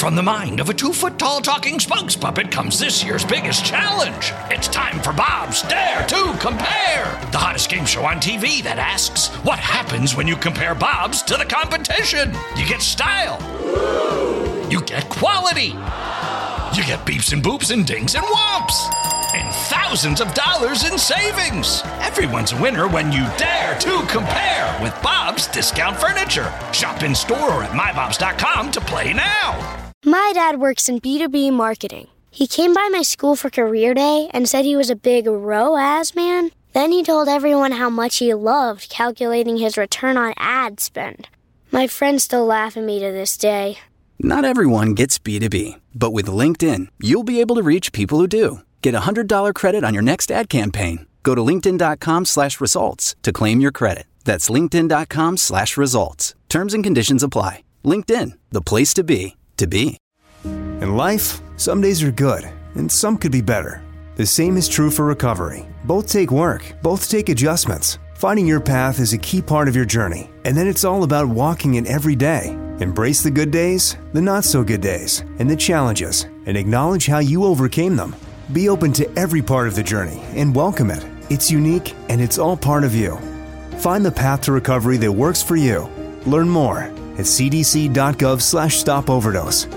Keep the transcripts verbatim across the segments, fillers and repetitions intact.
from the mind of a two-foot-tall talking spokes puppet comes this year's biggest challenge. It's time for Bob's Dare to Compare, the hottest game show on T V that asks, what happens when you compare Bobs to the competition? You get style. You get quality. You get beeps and boops and dings and whomps. And thousands of dollars in savings. Everyone's a winner when you dare to compare with Bob's Discount Furniture. Shop in store or at my bobs dot com to play now. My dad works in B two B marketing. He came by my school for career day and said he was a big R O A S man. Then he told everyone how much he loved calculating his return on ad spend. My friends still laugh at me to this day. Not everyone gets B two B, but with LinkedIn, you'll be able to reach people who do. Get a one hundred dollars credit on your next ad campaign. Go to linkedin.com slash results to claim your credit. That's linkedin.com slash results. Terms and conditions apply. LinkedIn, the place to be, to be. In life, some days are good, and some could be better. The same is true for recovery. Both take work, both take adjustments. Finding your path is a key part of your journey, and then it's all about walking it every day. Embrace the good days, the not-so-good days, and the challenges, and acknowledge how you overcame them. Be open to every part of the journey and welcome it. It's unique and it's all part of you. Find the path to recovery that works for you. Learn more at cdc.gov slash stop overdose.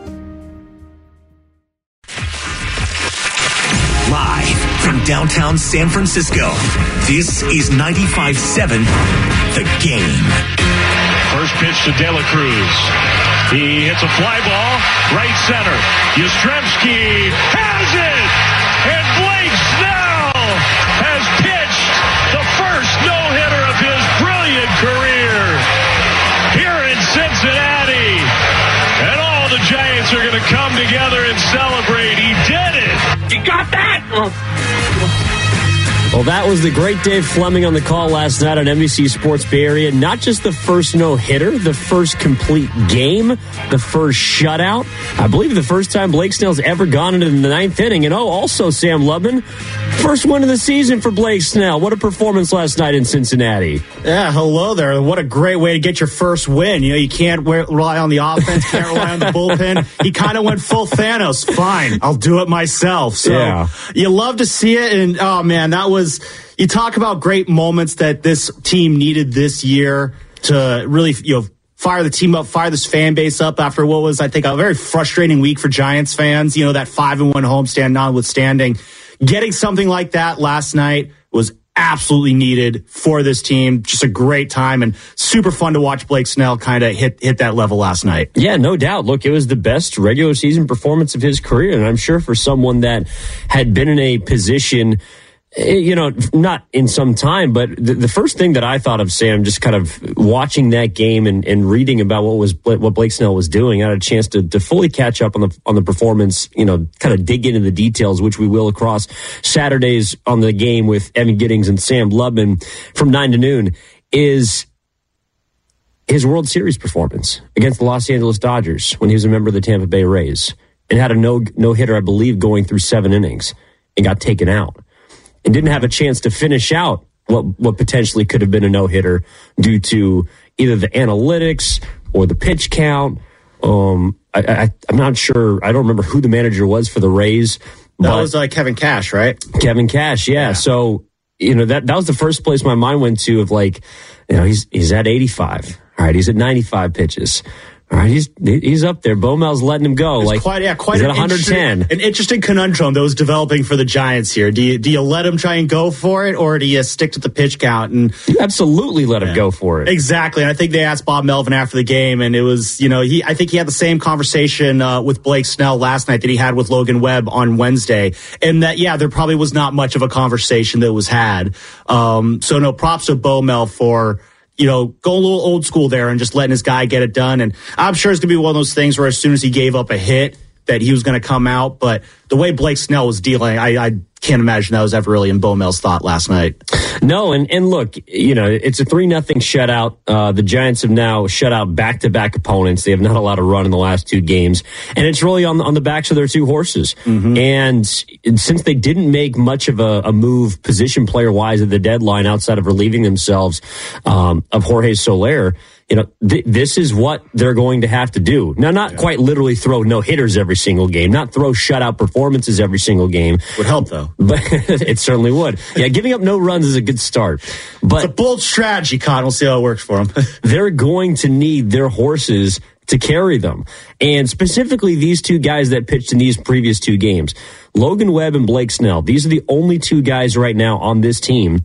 Live from downtown San Francisco, this is ninety-five point seven The Game. First pitch to De La Cruz. He hits a fly ball, right center. Yastrzemski has it! And Blake Snell has pitched the first no-hitter of his brilliant career here in Cincinnati. And all the Giants are going to come together and celebrate. He did it! You got that? Well, that was the great Dave Fleming on the call last night on N B C Sports Bay Area. Not just the first no-hitter, the first complete game, the first shutout. I believe the first time Blake Snell's ever gone into the ninth inning. And oh, also, Sam Lubman, first win of the season for Blake Snell. What a performance last night in Cincinnati. Yeah, hello there. What a great way to get your first win. You know, you can't rely on the offense, can't rely on the bullpen. He kind of went full Thanos. Fine, I'll do it myself. So yeah. You love to see it. And, oh, man, that was... You talk about great moments that this team needed this year to really, you know, fire the team up, fire this fan base up after what was, I think, a very frustrating week for Giants fans. You know, that five and one homestand notwithstanding. Getting something like that last night was absolutely needed for this team. Just a great time and super fun to watch Blake Snell kind of hit hit that level last night. Yeah, no doubt. Look, it was the best regular season performance of his career, and I'm sure for someone that had been in a position, you know, not in some time, but the, the first thing that I thought of, Sam, just kind of watching that game and, and reading about what was what Blake Snell was doing, I had a chance to, to fully catch up on the on the performance, you know, kind of dig into the details, which we will across Saturdays on the game with Evan Giddings and Sam Lubman from nine to noon, is his World Series performance against the Los Angeles Dodgers when he was a member of the Tampa Bay Rays and had a no no hitter, I believe, going through seven innings and got taken out. And didn't have a chance to finish out what what potentially could have been a no-hitter due to either the analytics or the pitch count. Um, I, I, I'm not sure. I don't remember who the manager was for the Rays. That was uh, Kevin Cash, right? Kevin Cash, yeah. yeah. So, you know, that that was the first place my mind went to of like, you know, he's he's at eighty-five. All right, he's at ninety-five pitches. All right, he's he's up there. Beaumel's letting him go. It's like quite, yeah, quite he's an at one hundred ten. Interesting, an interesting conundrum that was developing for the Giants here. Do you do you let him try and go for it, or do you stick to the pitch count? And you absolutely let him yeah, go for it. Exactly. And I think they asked Bob Melvin after the game, and it was, you know, he I think he had the same conversation uh, with Blake Snell last night that he had with Logan Webb on Wednesday, and that yeah, there probably was not much of a conversation that was had. Um, so no, props to Bo Mel for, you know, go a little old school there and just letting his guy get it done. And I'm sure it's going to be one of those things where as soon as he gave up a hit that he was going to come out. But the way Blake Snell was dealing, I, I can't imagine that was ever really in Beaumel's thought last night. No, and, and look, you know, it's a three nothing shutout. Uh, the Giants have now shut out back-to-back opponents. They have not allowed a run in the last two games. And it's really on, on the backs of their two horses. Mm-hmm. And since they didn't make much of a, a move position player-wise at the deadline outside of relieving themselves um, of Jorge Soler, you know, th- this is what they're going to have to do. Now, not yeah. quite literally throw no-hitters every single game, not throw shutout performances every single game. Would help, though. But it certainly would. Yeah, giving up no runs is a good start. But it's a bold strategy, Con. We'll see how it works for them. They're going to need their horses to carry them. And specifically these two guys that pitched in these previous two games, Logan Webb and Blake Snell. These are the only two guys right now on this team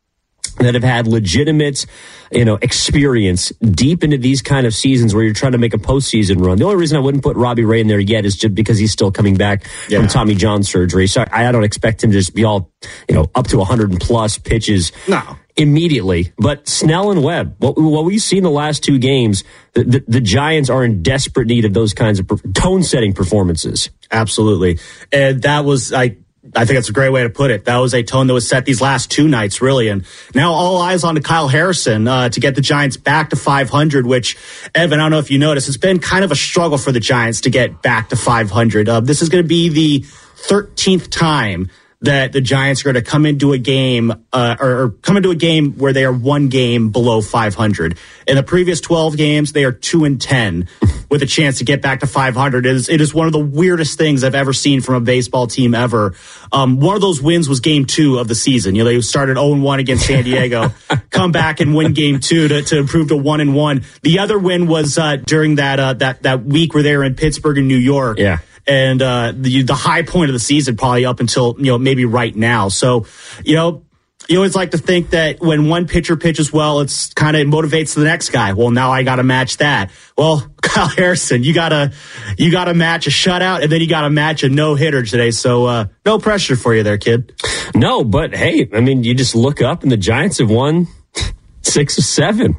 that have had legitimate, you know, experience deep into these kind of seasons where you're trying to make a postseason run. The only reason I wouldn't put Robbie Ray in there yet is just because he's still coming back yeah. from Tommy John surgery. So I, I don't expect him to just be all, you know, up to one hundred plus pitches no. immediately. But Snell and Webb, what, what we've seen the last two games, the, the, the Giants are in desperate need of those kinds of tone-setting performances. Absolutely. And that was, I I think that's a great way to put it. That was a tone that was set these last two nights, really. And now all eyes on to Kyle Harrison uh, to get the Giants back to five hundred, which, Evan, I don't know if you noticed, it's been kind of a struggle for the Giants to get back to five hundred. Uh, this is going to be the thirteenth time that the Giants are going to come into a game uh, or, or come into a game where they are one game below five hundred. In the previous twelve games, they are two and ten with a chance to get back to five hundred. It is, it is one of the weirdest things I've ever seen from a baseball team ever. Um, one of those wins was game two of the season. You know, they started oh and one against San Diego, come back and win game two to, to improve to one and one. The other win was uh, during that uh, that that week where they were in Pittsburgh and New York. Yeah. And uh, the the high point of the season probably up until, you know, maybe right now. So, you know, you always like to think that when one pitcher pitches well, it's kind of motivates the next guy. Well, now I got to match that. Well, Kyle Harrison, you gotta you gotta match a shutout, and then you got to match a no hitter today. So uh, no pressure for you there, kid. No, but hey, I mean, you just look up and the Giants have won six of seven.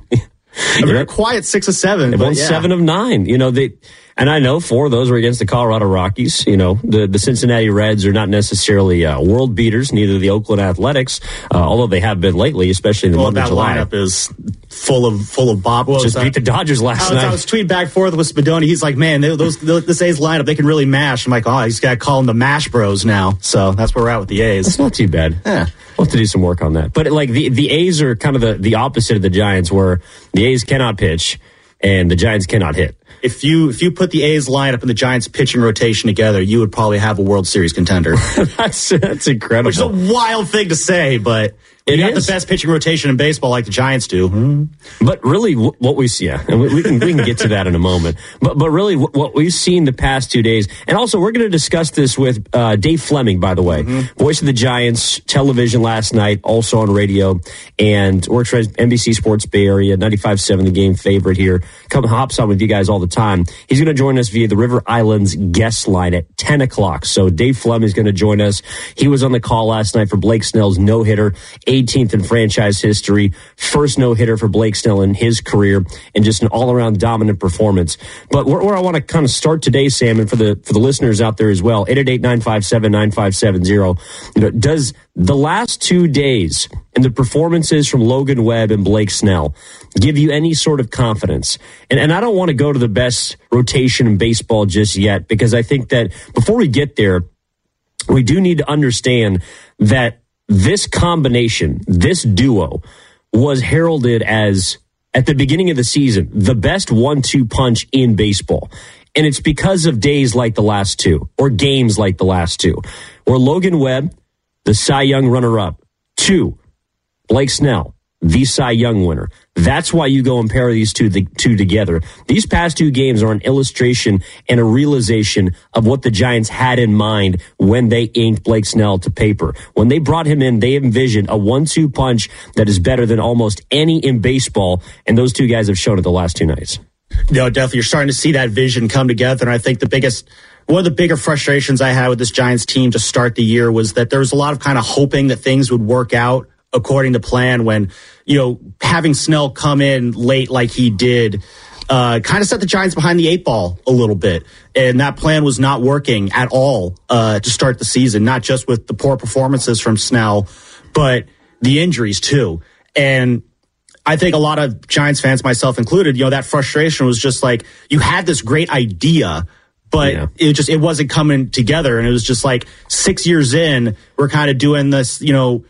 A very quiet six of seven. They won yeah. seven of nine. You know, they. And I know four of those were against the Colorado Rockies. You know, the, the Cincinnati Reds are not necessarily uh, world beaters, neither the Oakland Athletics, uh, although they have been lately, especially in the well, month of July. That lineup is full of full of Bob. What Just beat the Dodgers last I was, night. I was tweeting back and forth with Spadoni. He's like, man, they, those this A's lineup, they can really mash. I'm like, oh, he's got to call them the Mash Bros now. So that's where we're at with the A's. It's not too bad. Yeah. We'll have to do some work on that. But like the, the A's are kind of the, the opposite of the Giants, where the A's cannot pitch and the Giants cannot hit. If you if you put the A's lineup and the Giants pitching rotation together, you would probably have a World Series contender. that's that's incredible. Which is a wild thing to say, but you it got is. the best pitching rotation in baseball like the Giants do. Mm-hmm. But really, what we see, yeah, and we, we can we can get to that in a moment. But but really, what we've seen the past two days, and also we're going to discuss this with uh, Dave Fleming, by the way, mm-hmm. voice of the Giants, television last night, also on radio, and works for N B C Sports Bay Area, ninety-five point seven, the game favorite here. Come hops on with you guys all the time. He's going to join us via the River Islands guest line at ten o'clock. So Dave Fleming is going to join us. He was on the call last night for Blake Snell's no hitter. eighteenth in franchise history, first no-hitter for Blake Snell in his career, and just an all-around dominant performance. But where, where I want to kind of start today, Sam, and for the for the listeners out there as well, eight eight eight, nine five seven, nine five seven zero, you know, does the last two days and the performances from Logan Webb and Blake Snell give you any sort of confidence? And, and I don't want to go to the best rotation in baseball just yet, because I think that before we get there, we do need to understand that this combination, this duo, was heralded as, at the beginning of the season, the best one two punch in baseball. And it's because of days like the last two, or games like the last two, where Logan Webb, the Cy Young runner-up, two, Blake Snell, the Cy Young winner. That's why you go and pair these two, the, two together. These past two games are an illustration and a realization of what the Giants had in mind when they inked Blake Snell to paper. When they brought him in, they envisioned a one two punch that is better than almost any in baseball, and those two guys have shown it the last two nights. No, definitely. You're starting to see that vision come together, and I think the biggest... One of the bigger frustrations I had with this Giants team to start the year was that there was a lot of kind of hoping that things would work out according to plan, when, you know, having Snell come in late like he did uh, kind of set the Giants behind the eight ball a little bit. And that plan was not working at all uh, to start the season, not just with the poor performances from Snell, but the injuries too. And I think a lot of Giants fans, myself included, you know, that frustration was just like, you had this great idea, but yeah. it just, it wasn't coming together. And it was just like six years in, we're kind of doing this, you know,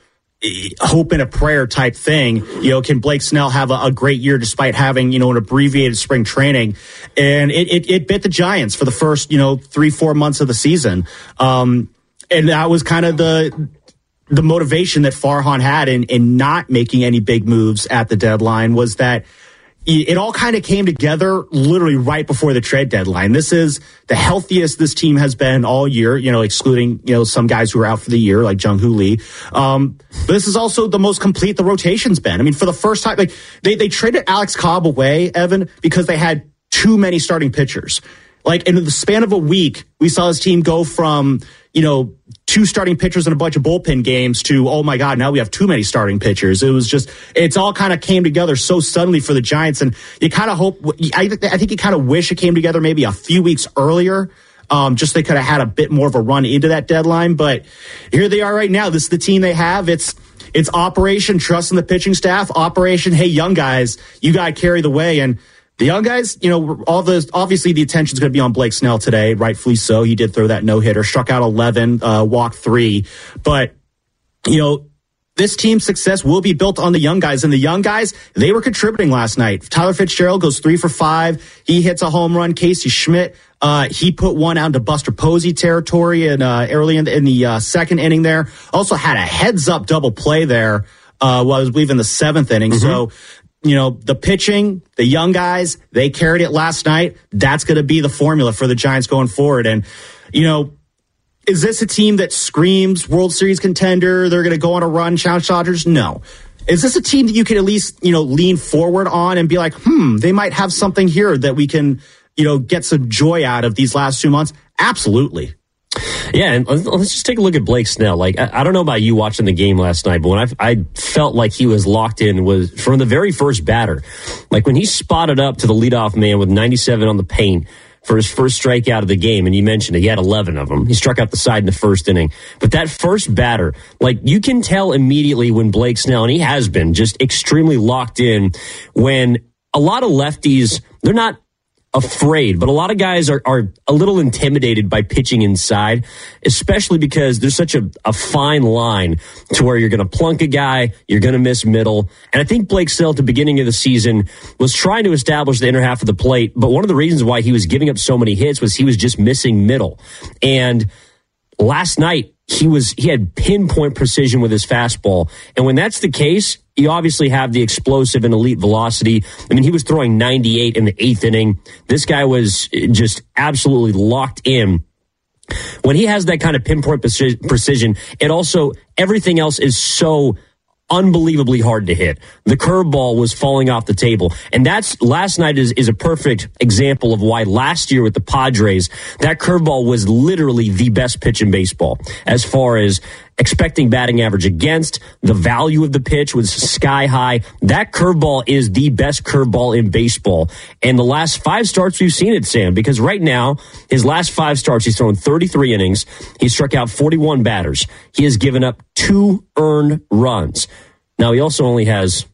hope and a prayer type thing. You know, can Blake Snell have a, a great year despite having, you know, an abbreviated spring training? And it, it, it bit the Giants for the first, you know, three, four months of the season. Um, and that was kind of the, the motivation that Farhan had in, in not making any big moves at the deadline, was that it all kind of came together literally right before the trade deadline. This is the healthiest this team has been all year, you know, excluding, you know, some guys who are out for the year, like Jung-Hoo Lee. Um, but this is also the most complete the rotation's been. I mean, for the first time, like they, they traded Alex Cobb away, Evan, because they had too many starting pitchers. Like in the span of a week, we saw his team go from, you know, two starting pitchers and a bunch of bullpen games to, oh my God, now we have too many starting pitchers. It was just, it's all kind of came together so suddenly for the Giants. And you kind of hope, I, I think you kind of wish it came together maybe a few weeks earlier. Um, just they could have had a bit more of a run into that deadline. But here they are right now. This is the team they have. It's, it's Operation Trust in the pitching staff. Operation, hey, young guys, you got to carry the way. And the young guys, you know, all the obviously the attention's going to be on Blake Snell today, rightfully so. He did throw that no-hitter, struck out eleven, uh, walked three. But, you know, this team's success will be built on the young guys. And the young guys, they were contributing last night. Tyler Fitzgerald goes three for five. He hits a home run. Casey Schmidt, uh, he put one out into Buster Posey territory and uh, early in the, in the uh, second inning there. Also had a heads-up double play there, uh, while I was believe in the seventh inning. Mm-hmm. So, you know, the pitching, the young guys, they carried it last night. That's going to be the formula for the Giants going forward. And, you know, is this a team that screams World Series contender? They're going to go on a run, challenge Dodgers? No. Is this a team that you can at least, you know, lean forward on and be like, hmm, they might have something here that we can, you know, get some joy out of these last two months? Absolutely. Yeah, and let's just take a look at Blake Snell. Like, I, I don't know about you watching the game last night, but when I, I felt like he was locked in was from the very first batter. Like, when he spotted up to the leadoff man with ninety-seven on the paint for his first strikeout of the game, and you mentioned it, he had eleven of them. He struck out the side in the first inning. But that first batter, like, you can tell immediately when Blake Snell, and he has been just extremely locked in, when a lot of lefties, they're not afraid, but a lot of guys are, are a little intimidated by pitching inside, especially because there's such a, a fine line to where you're going to plunk a guy, you're going to miss middle. And I think Blake Snell at the beginning of the season was trying to establish the inner half of the plate, but one of the reasons why he was giving up so many hits was he was just missing middle. And last night, he was he had pinpoint precision with his fastball. And when that's the case, you obviously have the explosive and elite velocity. I mean, he was throwing ninety-eight in the eighth inning. This guy was just absolutely locked in. When he has that kind of pinpoint precision, it also, everything else is so unbelievably hard to hit. The curveball was falling off the table. And that's, last night is, is a perfect example of why last year with the Padres, that curveball was literally the best pitch in baseball. As far as expecting batting average against, the value of the pitch was sky high. That curveball is the best curveball in baseball. And the last five starts we've seen it, Sam, because right now, his last five starts, he's thrown thirty-three innings. He struck out forty-one batters. He has given up two earned runs. Now, he also only has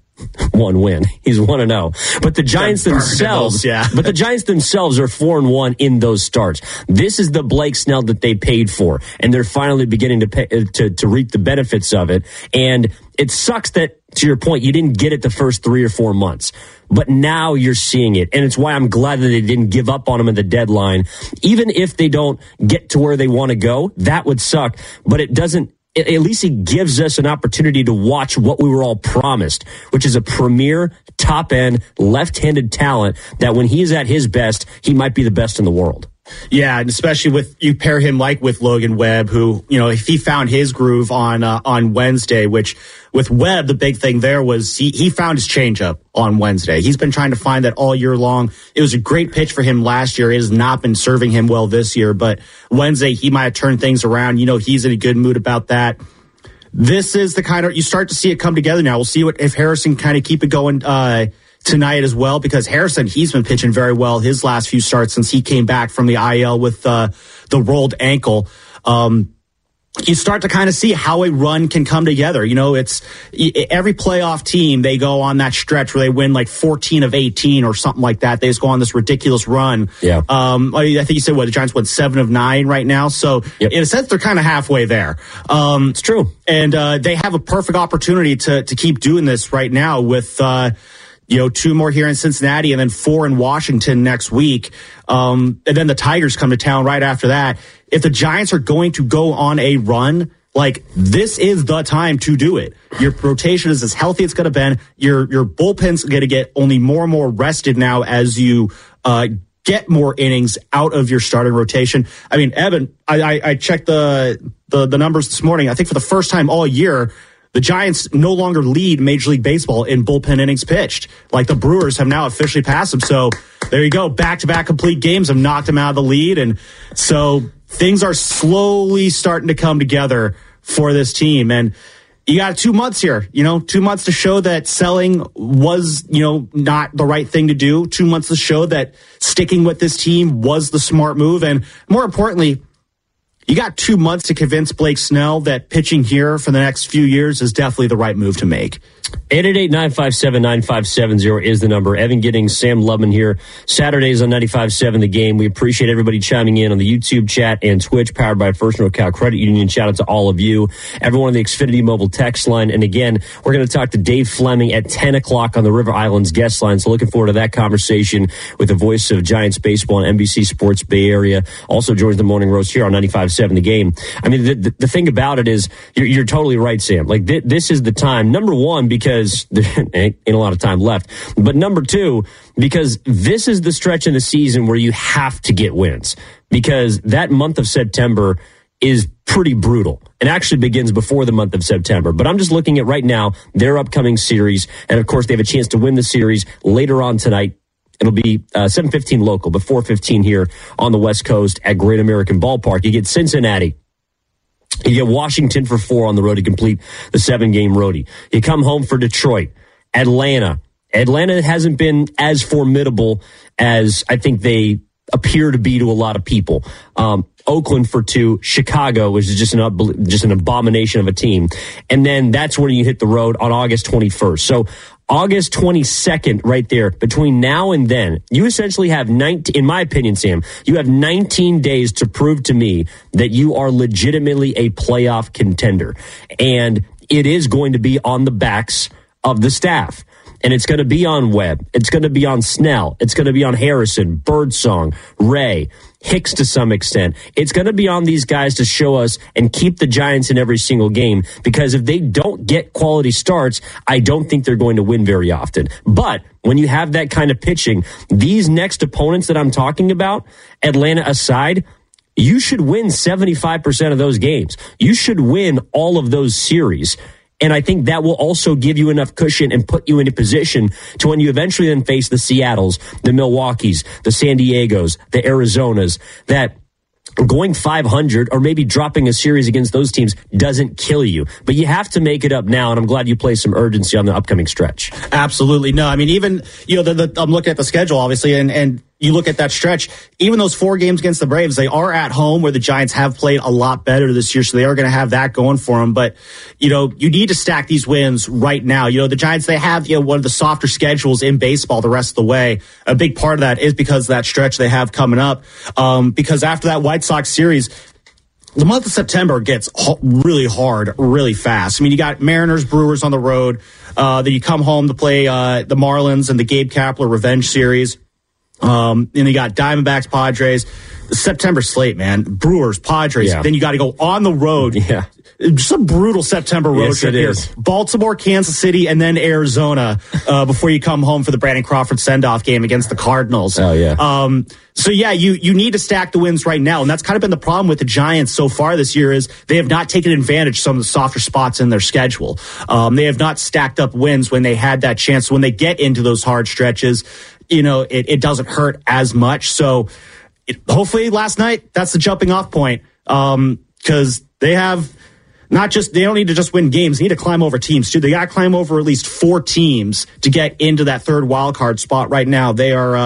one win. He's one and oh. But the Giants themselves, yeah. but the Giants themselves are four and one in those starts. This is the Blake Snell that they paid for, and they're finally beginning to pay, to to reap the benefits of it. And it sucks that, to your point, you didn't get it the first three or four months, but now you're seeing it, and it's why I'm glad that they didn't give up on him at the deadline. Even if they don't get to where they want to go, that would suck. But it doesn't. At least it gives us an opportunity to watch what we were all promised, which is a premier, top-end, left-handed talent that when he's at his best, he might be the best in the world. Yeah, and especially with, you pair him like with Logan Webb, who, you know, if he found his groove on uh, on Wednesday, which with Webb, the big thing there was he, he found his changeup on Wednesday. He's been trying to find that all year long. It was a great pitch for him last year. It has not been serving him well this year, but Wednesday he might have turned things around. You know, he's in a good mood about that. This is the kind of, you start to see it come together now. We'll see what if Harrison kind of keep it going uh tonight as well, because Harrison, he's been pitching very well his last few starts since he came back from the I L with uh, the rolled ankle. Um, you start to kind of see how a run can come together. You know, it's every playoff team, they go on that stretch where they win like fourteen of eighteen or something like that. They just go on this ridiculous run. Yeah. Um, I think you said, what, the Giants won seven of nine right now. So yep. in a sense, they're kind of halfway there. Um, it's true. And uh, they have a perfect opportunity to, to keep doing this right now with, uh, you know, two more here in Cincinnati and then four in Washington next week. Um, and then the Tigers come to town right after that. If the Giants are going to go on a run, like, this is the time to do it. Your rotation is as healthy as it's going to be. Your your bullpen's going to get only more and more rested now as you uh, get more innings out of your starting rotation. I mean, Evan, I, I, I checked the, the the numbers this morning. I think for the first time all year, the Giants no longer lead Major League Baseball in bullpen innings pitched. Like, the Brewers have now officially passed them. So there you go. Back-to-back complete games have knocked them out of the lead. And so things are slowly starting to come together for this team. And you got two months here, you know, two months to show that selling was, you know, not the right thing to do. Two months to show that sticking with this team was the smart move. And more importantly, you got two months to convince Blake Snell that pitching here for the next few years is definitely the right move to make. eight eight eight, nine five seven, nine five seven zero is the number. Evan Giddings, Sam Lubman here. Saturdays on ninety-five point seven The Game. We appreciate everybody chiming in on the YouTube chat and Twitch, powered by First NorCal Credit Union. Shout out to all of you. Everyone on the Xfinity Mobile text line. And again, we're going to talk to Dave Fleming at ten o'clock on the River Islands guest line. So looking forward to that conversation with the voice of Giants baseball on N B C Sports Bay Area. Also joins the Morning Roast here on ninety-five point seven The Game. I mean, the, the, the thing about it is, you're, you're totally right, Sam. Like, th- this is the time. Number one, because there ain't, ain't a lot of time left. But number two, because this is the stretch in the season where you have to get wins. Because that month of September is pretty brutal. It actually begins before the month of September. But I'm just looking at right now their upcoming series. And, of course, they have a chance to win the series later on tonight. It'll be uh, seven fifteen local, but four fifteen here on the West Coast at Great American Ballpark. You get Cincinnati. You get Washington for four on the road to complete the seven-game roadie. You come home for Detroit, Atlanta. Atlanta hasn't been as formidable as I think they appear to be to a lot of people. Um, Oakland for two, Chicago, which is just an just an abomination of a team. And then that's when you hit the road on August twenty-first. So August twenty-second, right there, between now and then, you essentially have nineteen, in my opinion, Sam, you have nineteen days to prove to me that you are legitimately a playoff contender. And it is going to be on the backs of the staff. And it's going to be on Webb. It's going to be on Snell. It's going to be on Harrison, Birdsong, Ray, Hicks to some extent. It's going to be on these guys to show us and keep the Giants in every single game, because if they don't get quality starts, I don't think they're going to win very often. But when you have that kind of pitching, these next opponents that I'm talking about, Atlanta aside, you should win seventy-five percent of those games. You should win all of those series. And I think that will also give you enough cushion and put you in a position to, when you eventually then face the Seattles, the Milwaukees, the San Diegos, the Arizonas, that going five hundred or maybe dropping a series against those teams doesn't kill you. But you have to make it up now, and I'm glad you placed some urgency on the upcoming stretch. Absolutely. No, I mean, even, you know, the, the, I'm looking at the schedule, obviously, and, and you look at that stretch, even those four games against the Braves, they are at home, where the Giants have played a lot better this year, so they are going to have that going for them. But, you know, you need to stack these wins right now. You know, the Giants, they have, you know, one of the softer schedules in baseball the rest of the way. A big part of that is because of that stretch they have coming up. Um, because after that White Sox series, the month of September gets really hard, really fast. I mean, you got Mariners, Brewers on the road. Uh, then you come home to play uh, the Marlins and the Gabe Kapler Revenge Series. Um, and you got Diamondbacks, Padres. September slate, man. Brewers, Padres. Yeah. Then you got to go on the road. Yeah. Just a brutal September road yes, trip it here. Is. Baltimore, Kansas City, and then Arizona uh, before you come home for the Brandon Crawford send-off game against the Cardinals. Oh, yeah. Um, so, yeah, you, you need to stack the wins right now. And that's kind of been the problem with the Giants so far this year, is they have not taken advantage of some of the softer spots in their schedule. Um, they have not stacked up wins when they had that chance. When they get into those hard stretches, you know, it, it doesn't hurt as much. So it, hopefully last night, that's the jumping off point, um, because they have not just, they don't need to just win games. They need to climb over teams too. They got to climb over at least four teams to get into that third wild card spot right now. They are, uh,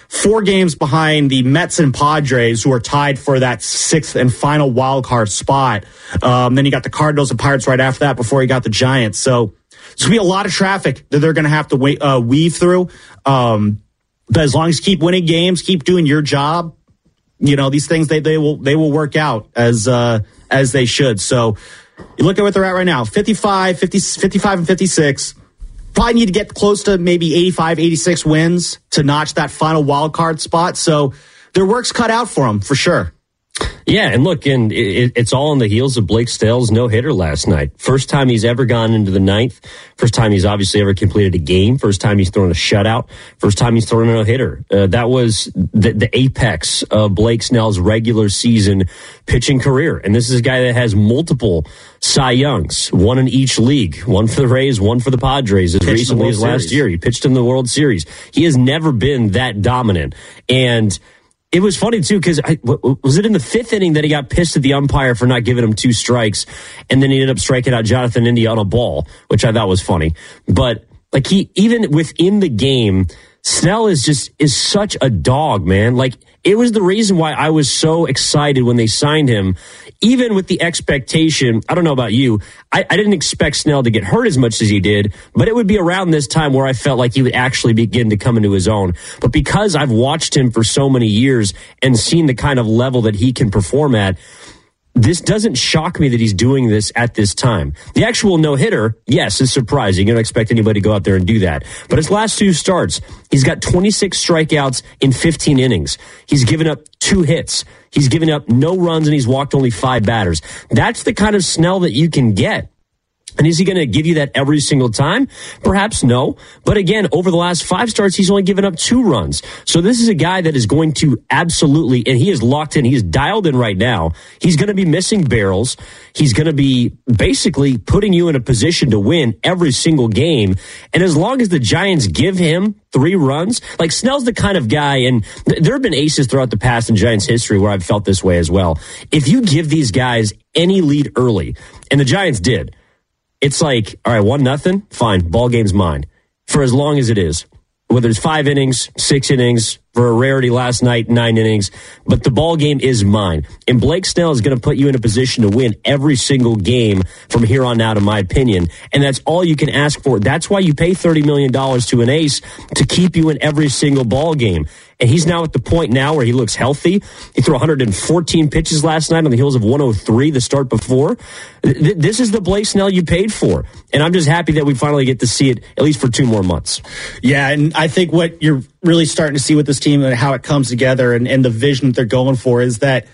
four games behind the Mets and Padres, who are tied for that sixth and final wild card spot. Um, then you got the Cardinals and Pirates right after that before you got the Giants. So it's going to be a lot of traffic that they're going to have to wait, uh, weave through. Um, but as long as you keep winning games, keep doing your job, you know, these things, they, they will they will work out as uh, as they should. So you look at what they're at right now, fifty-five, fifty, fifty-five and fifty-six. Probably need to get close to maybe eighty-five, eighty-six wins to notch that final wild card spot. So their work's cut out for them, for sure. Yeah, and look, and it, it's all on the heels of Blake Snell's no-hitter last night. First time he's ever gone into the ninth. First time he's obviously ever completed a game. First time he's thrown a shutout. First time he's thrown a no-hitter. Uh, that was the, the apex of Blake Snell's regular season pitching career. And this is a guy that has multiple Cy Youngs, one in each league, one for the Rays, one for the Padres, as pitched recently as last year. He pitched in the World Series. He has never been that dominant. And it was funny, too, because was it in the fifth inning that he got pissed at the umpire for not giving him two strikes, and then he ended up striking out Jonathan India on a ball, which I thought was funny. But like he, even within the game, Snell is just is such a dog, man. Like, it was the reason why I was so excited when they signed him, even with the expectation. I don't know about you. I, I didn't expect Snell to get hurt as much as he did, but it would be around this time where I felt like he would actually begin to come into his own. But because I've watched him for so many years and seen the kind of level that he can perform at, this doesn't shock me that he's doing this at this time. The actual no-hitter, yes, is surprising. You don't expect anybody to go out there and do that. But his last two starts, he's got twenty-six strikeouts in fifteen innings. He's given up two hits. He's given up no runs, and he's walked only five batters. That's the kind of Snell that you can get. And is he going to give you that every single time? Perhaps no. But again, over the last five starts, he's only given up two runs. So this is a guy that is going to absolutely, and he is locked in, he is dialed in right now. He's going to be missing barrels. He's going to be basically putting you in a position to win every single game. And as long as the Giants give him three runs, like Snell's the kind of guy, and th- there have been aces throughout the past in Giants history where I've felt this way as well. If you give these guys any lead early, and the Giants did, it's like, all right, one nothing, fine, ball game's mine for as long as it is. Whether it's five innings, six innings, for a rarity last night, nine innings, but the ball game is mine. And Blake Snell is going to put you in a position to win every single game from here on out, in my opinion. And that's all you can ask for. That's why you pay thirty million dollars to an ace, to keep you in every single ball game. And he's now at the point now where he looks healthy. He threw one hundred fourteen pitches last night on the heels of one oh three the start before. This is the Blake Snell you paid for. And I'm just happy that we finally get to see it at least for two more months. Yeah, and I think what you're really starting to see with this team and how it comes together and, and the vision that they're going for is that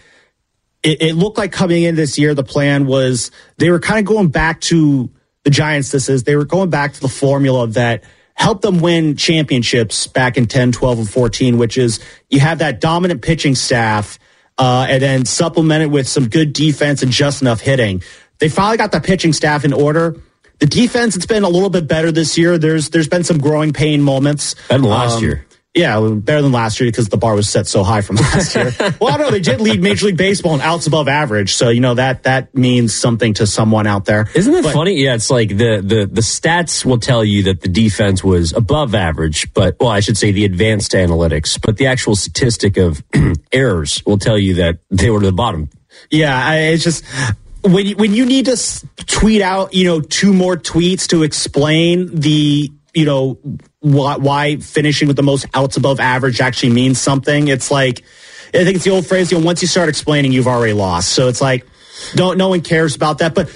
it, it looked like coming in this year, the plan was they were kind of going back to the Giants. This is, they were going back to the formula that helped them win championships back in ten, twelve, and fourteen, which is you have that dominant pitching staff uh, and then supplement it with some good defense and just enough hitting. They finally got the pitching staff in order. The defense, it's been a little bit better this year. There's There's been some growing pain moments. Better than last um, year. Yeah, better than last year because the bar was set so high from last year. Well, I don't know. They did lead Major League Baseball in outs above average. So, you know, that that means something to someone out there. Isn't it but, funny? Yeah, it's like the, the, the stats will tell you that the defense was above average, but, well, I should say the advanced analytics, but the actual statistic of errors will tell you that they were to the bottom. Yeah, I, it's just... When you, when you need to tweet out, you know, two more tweets to explain the, you know, why, why finishing with the most outs above average actually means something, it's like, I think it's the old phrase, you know, once you start explaining, you've already lost. So it's like, don't, no one cares about that. But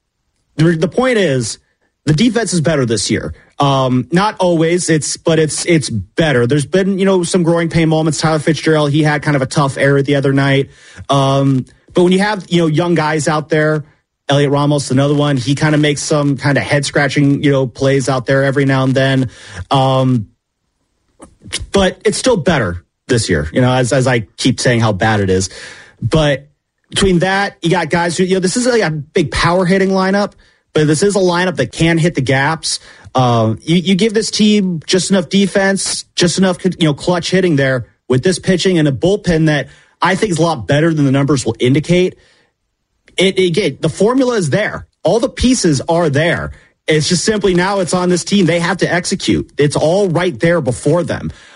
the, the point is, the defense is better this year. Um, not always, it's, but it's, it's better. There's been, you know, some growing pain moments. Tyler Fitzgerald, he had kind of a tough error the other night. Um, But when you have, you know, young guys out there, Elliot Ramos, another one, he kind of makes some kind of head-scratching, you know, plays out there every now and then. Um, but it's still better this year, you know, as as I keep saying how bad it is. But between that, you got guys who, you know, this is like a big power-hitting lineup, but this is a lineup that can hit the gaps. Uh, you, you give this team just enough defense, just enough, you know, clutch hitting there with this pitching and a bullpen that I think is a lot better than the numbers will indicate. It, again, the formula is there. All the pieces are there. It's just simply now it's on this team. They have to execute. It's all right there before them.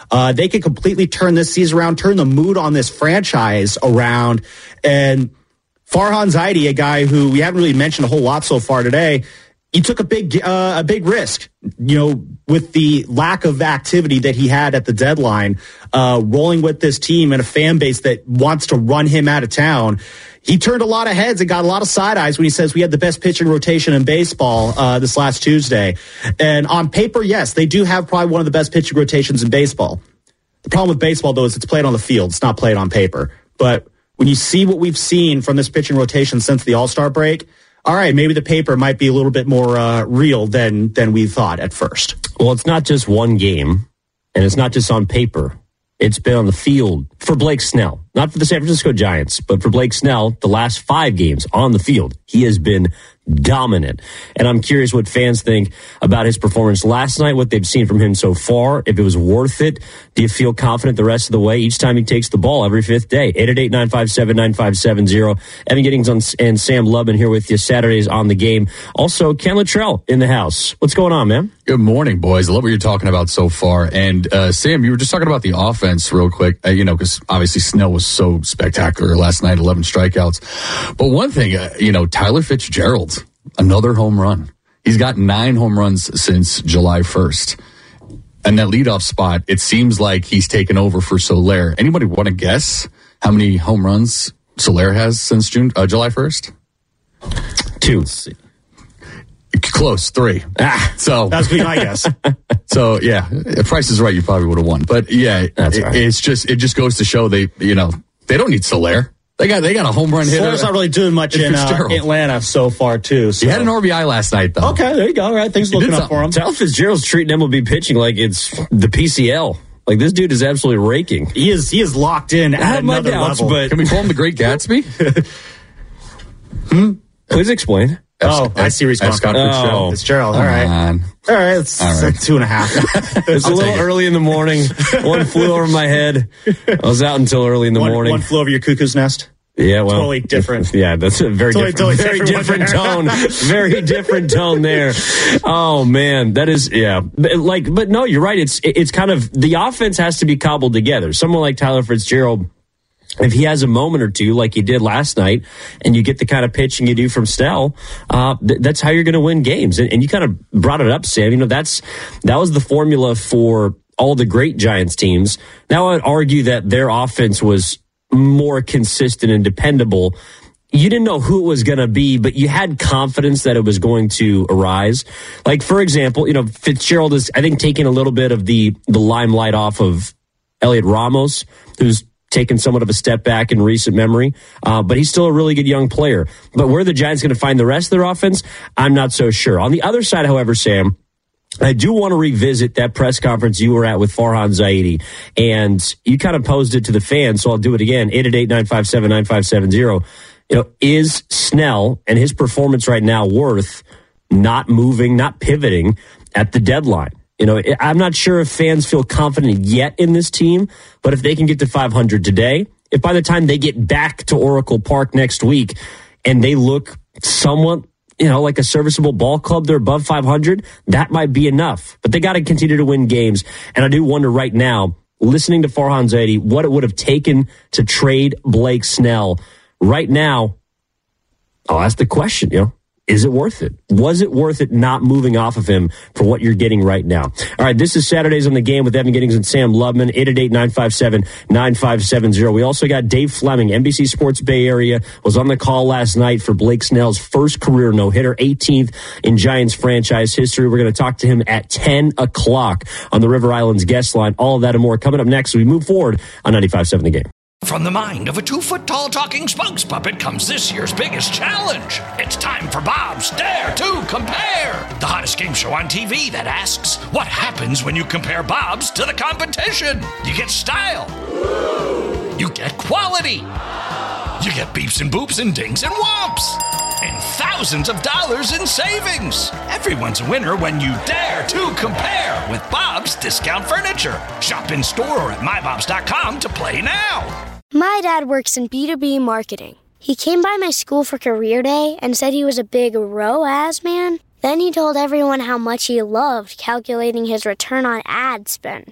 Uh, they could completely turn this season around, turn the mood on this franchise around. And Farhan Zaidi, a guy who we haven't really mentioned a whole lot so far today, he took a big uh, a big risk, you know, with the lack of activity that he had at the deadline, uh, rolling with this team and a fan base that wants to run him out of town. He turned a lot of heads and got a lot of side eyes when he says we had the best pitching rotation in baseball uh, this last Tuesday. And on paper, yes, they do have probably one of the best pitching rotations in baseball. The problem with baseball, though, is it's played on the field. It's not played on paper. But when you see what we've seen from this pitching rotation since the All-Star break, all right, maybe the paper might be a little bit more uh, real than than we thought at first. Well, it's not just one game, and it's not just on paper. It's been on the field for Blake Snell. Not for the San Francisco Giants, but for Blake Snell, the last five games on the field, he has been dominant. And I'm curious what fans think about his performance last night, what they've seen from him so far, if it was worth it. Do you feel confident the rest of the way each time he takes the ball every fifth day? eight eight eight, nine five seven, nine five seven zero. Evan Giddings on, and Sam Lubman here with you Saturdays on the game. Also, Ken Luttrell in the house. What's going on, man? Good morning, boys. I love what you're talking about so far. And uh, Sam, you were just talking about the offense real quick, uh, you know, because obviously Snell was so spectacular last night, eleven strikeouts. But one thing, uh, you know, Tyler Fitzgerald, another home run. He's got nine home runs since July first. And that leadoff spot, it seems like he's taken over for Soler. Anybody want to guess how many home runs Soler has since June, uh, July first? Two. Close, three. Ah, so that's my guess. So yeah, if Price is right, you probably would have won. But yeah, that's it, right. it's just it just goes to show they you know they don't need Soler. They got they got a home run hitter. Soler's not really doing much in uh, Atlanta so far too. So. He had an R B I last night though. Okay, there you go. All right, things looking up for him. Tyler Fitzgerald's treating M L B pitching like it's the P C L. Like this dude is absolutely raking. He is he is locked in at I have another my doubts, level. but can we call him the Great Gatsby? hmm? Please explain. Oh, F- I see. Response. Scott oh, Fitzgerald. All right. On. All right. It's, All right. it's two and a half. It's a little early in the morning. One flew over my head. I was out until early in the one, morning. One flew over your cuckoo's nest. Yeah, well, totally different. Yeah, that's a very totally, different, totally very different, different tone. Very different tone there. Oh man, that is yeah. But like, but no, you're right. It's it's kind of the offense has to be cobbled together. Someone like Tyler Fitzgerald, if he has a moment or two like he did last night, and you get the kind of pitching you do from Snell, uh, th- that's how you're going to win games. And, and you kind of brought it up, Sam. You know, that's that was the formula for all the great Giants teams. Now I'd argue that their offense was more consistent and dependable. You didn't know who it was going to be, but you had confidence that it was going to arise. Like, for example, you know, Fitzgerald is, I think, taking a little bit of the, the limelight off of Elliot Ramos, who's taken somewhat of a step back in recent memory, uh, but he's still a really good young player. But where are the Giants going to find the rest of their offense? I'm not so sure. On the other side, however, Sam, I do want to revisit that press conference you were at with Farhan Zaidi, and you kind of posed it to the fans, so I'll do it again. eight eight eight, nine five seven, nine five seven zero. You know, is Snell and his performance right now worth not moving, not pivoting at the deadline? You know, I'm not sure if fans feel confident yet in this team, but if they can get to five hundred today, if by the time they get back to Oracle Park next week and they look somewhat, you know, like a serviceable ball club, they're above five hundred, that might be enough. But they got to continue to win games. And I do wonder right now, listening to Farhan Zaidi, what it would have taken to trade Blake Snell. Right now, I'll ask the question, you know, is it worth it? Was it worth it not moving off of him for what you're getting right now? All right, this is Saturdays on the Game with Evan Giddings and Sam Lubman, eight eight eight, nine five seven, nine five seven zero. We also got Dave Fleming, N B C Sports Bay Area, was on the call last night for Blake Snell's first career no-hitter, eighteenth in Giants franchise history. We're going to talk to him at ten o'clock on the River Islands guest line. All of that and more coming up next as we move forward on ninety-five seven The Game. From the mind of a two-foot-tall talking spokes puppet comes this year's biggest challenge. It's time for Bob's Dare to Compare, the hottest game show on T V that asks, what happens when you compare Bob's to the competition? You get style. You get quality. You get beeps and boops and dings and whomps. And thousands of dollars in savings. Everyone's a winner when you dare to compare with Bob's Discount Furniture. Shop in store or at my bobs dot com to play now. My dad works in B two B marketing. He came by my school for career day and said he was a big R O A S man. Then he told everyone how much he loved calculating his return on ad spend.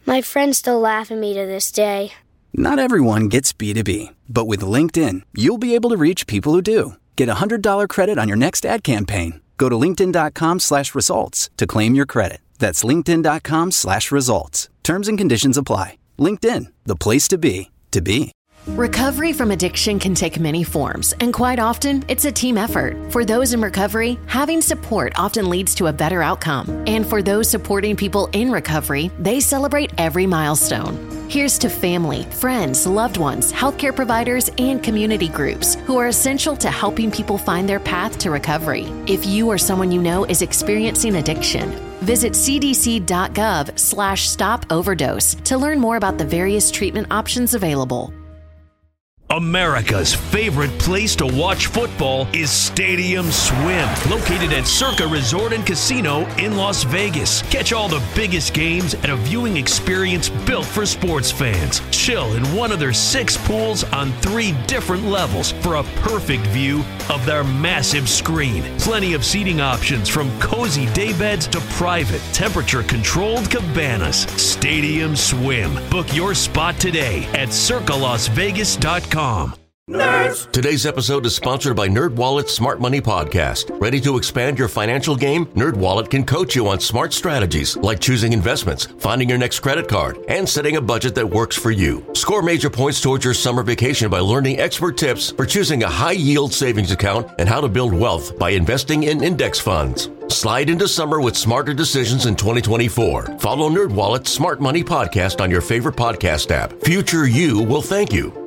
My friends still laugh at me to this day. Not everyone gets B two B, but with LinkedIn, you'll be able to reach people who do. Get a one hundred dollars credit on your next ad campaign. Go to linkedin.com slash results to claim your credit. That's linkedin.com slash results. Terms and conditions apply. LinkedIn, the place to be, to be. Recovery from addiction can take many forms, and quite often, it's a team effort. For those in recovery, having support often leads to a better outcome. And for those supporting people in recovery, they celebrate every milestone. Here's to family, friends, loved ones, healthcare providers, and community groups who are essential to helping people find their path to recovery. If you or someone you know is experiencing addiction, visit cdc.gov slash stop overdose to learn more about the various treatment options available. America's favorite place to watch football is Stadium Swim, located at Circa Resort and Casino in Las Vegas. Catch all the biggest games at a viewing experience built for sports fans. Chill in one of their six pools on three different levels for a perfect view of their massive screen. Plenty of seating options from cozy daybeds to private, temperature-controlled cabanas. Stadium Swim. Book your spot today at circa las vegas dot com. Nerds. Today's episode is sponsored by NerdWallet's Smart Money Podcast. Ready to expand your financial game? NerdWallet can coach you on smart strategies like choosing investments, finding your next credit card, and setting a budget that works for you. Score major points towards your summer vacation by learning expert tips for choosing a high-yield savings account and how to build wealth by investing in index funds. Slide into summer with smarter decisions in twenty twenty-four. Follow NerdWallet's Smart Money Podcast on your favorite podcast app. Future you will thank you.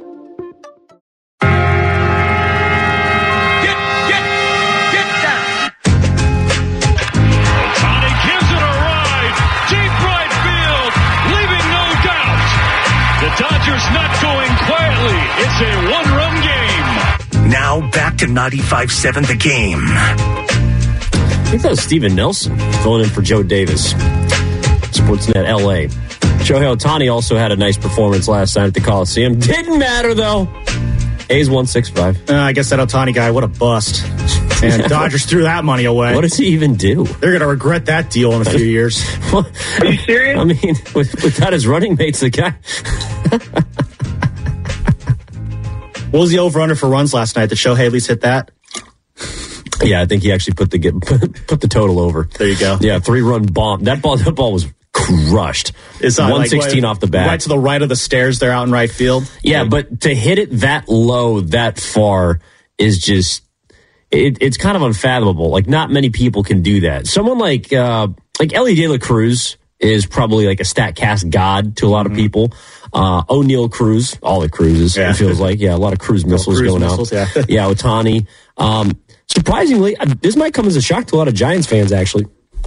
Dodgers not going quietly. It's a one-run game. Now back to ninety-five point seven The Game. I think that was Steven Nelson filling in for Joe Davis. Sportsnet L A. Shohei Ohtani also had a nice performance last night at the Coliseum. Didn't matter, though. A's one six five. Uh, I guess that Ohtani guy, what a bust. And Dodgers threw that money away. What does he even do? They're going to regret that deal in a few years. Are you serious? I mean, with, without his running mates, the guy... What was the over-under for runs last night? Did Shohei at least hit that? Yeah, I think he actually put the put, put the total over. There you go. Yeah, three-run bomb. That ball, that ball was crushed. It's one sixteen like, off the bat. Right to the right of the stairs there out in right field. Yeah, like, but to hit it that low, that far, is just... It, it's kind of unfathomable. Like, not many people can do that. Someone like uh, like Elly De La Cruz is probably like a StatCast god to a lot of mm-hmm. people. Uh, O'Neal Cruz, all the Cruzes, yeah. It feels like. Yeah, a lot of cruise missiles cruise going missiles, out. Yeah, yeah Ohtani. Um, surprisingly, this might come as a shock to a lot of Giants fans, actually.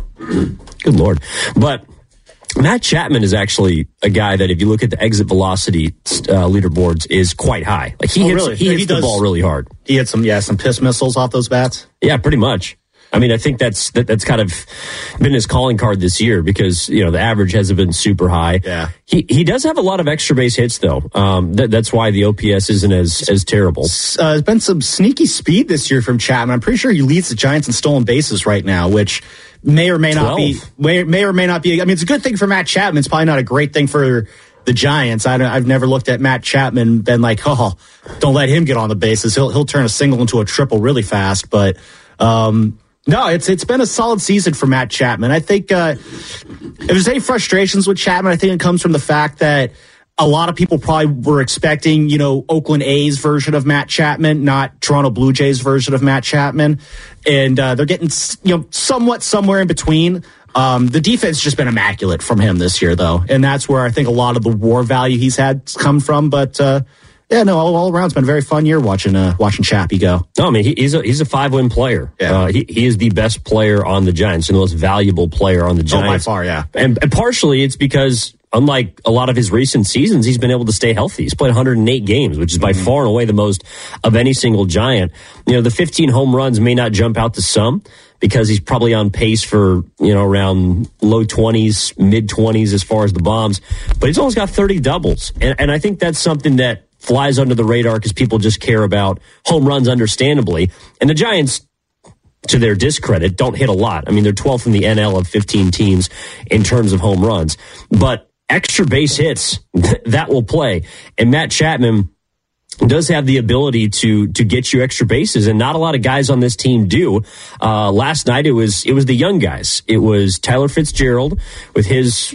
Good Lord. But Matt Chapman is actually a guy that, if you look at the exit velocity uh, leaderboards, is quite high. Like he oh, hits, really? he yeah, hits he the does, ball really hard. He hit some, yeah, some piss missiles off those bats. Yeah, pretty much. I mean, I think that's that, that's kind of been his calling card this year because, you know, the average hasn't been super high. Yeah. He he does have a lot of extra base hits, though. Um, that, that's why the O P S isn't as as terrible. Uh, there's been some sneaky speed this year from Chapman. I'm pretty sure he leads the Giants in stolen bases right now, which may or may not be may, may or may not be. I mean, it's a good thing for Matt Chapman. It's probably not a great thing for the Giants. I don't, I've never looked at Matt Chapman and been like, oh, don't let him get on the bases. He'll he'll turn a single into a triple really fast. But um, no, it's it's been a solid season for Matt Chapman. I think uh, if there's any frustrations with Chapman, I think it comes from the fact that a lot of people probably were expecting, you know, Oakland A's version of Matt Chapman, not Toronto Blue Jays version of Matt Chapman. And uh, they're getting, you know, somewhat somewhere in between. Um, the defense has just been immaculate from him this year, though. And that's where I think a lot of the WAR value he's had come from. But, uh, yeah, no, all, all around, it's been a very fun year watching uh, watching Chappie go. No, I mean, he, he's a he's a five-win player. Yeah. Uh, he, he is the best player on the Giants and the most valuable player on the Giants. Oh, by far, yeah. And, and partially it's because, unlike a lot of his recent seasons, he's been able to stay healthy. He's played one hundred eight games, which is by mm-hmm. far and away the most of any single Giant. You know, the fifteen home runs may not jump out to some because he's probably on pace for, you know, around low twenties, mid twenties as far as the bombs. But he's almost got thirty doubles. And, and I think that's something that flies under the radar because people just care about home runs, understandably. And the Giants, to their discredit, don't hit a lot. I mean, they're twelfth in the N L of fifteen teams in terms of home runs. But extra base hits, that will play. And Matt Chapman does have the ability to to get you extra bases, and not a lot of guys on this team do. Uh, last night it was it was the young guys. It was Tyler Fitzgerald with his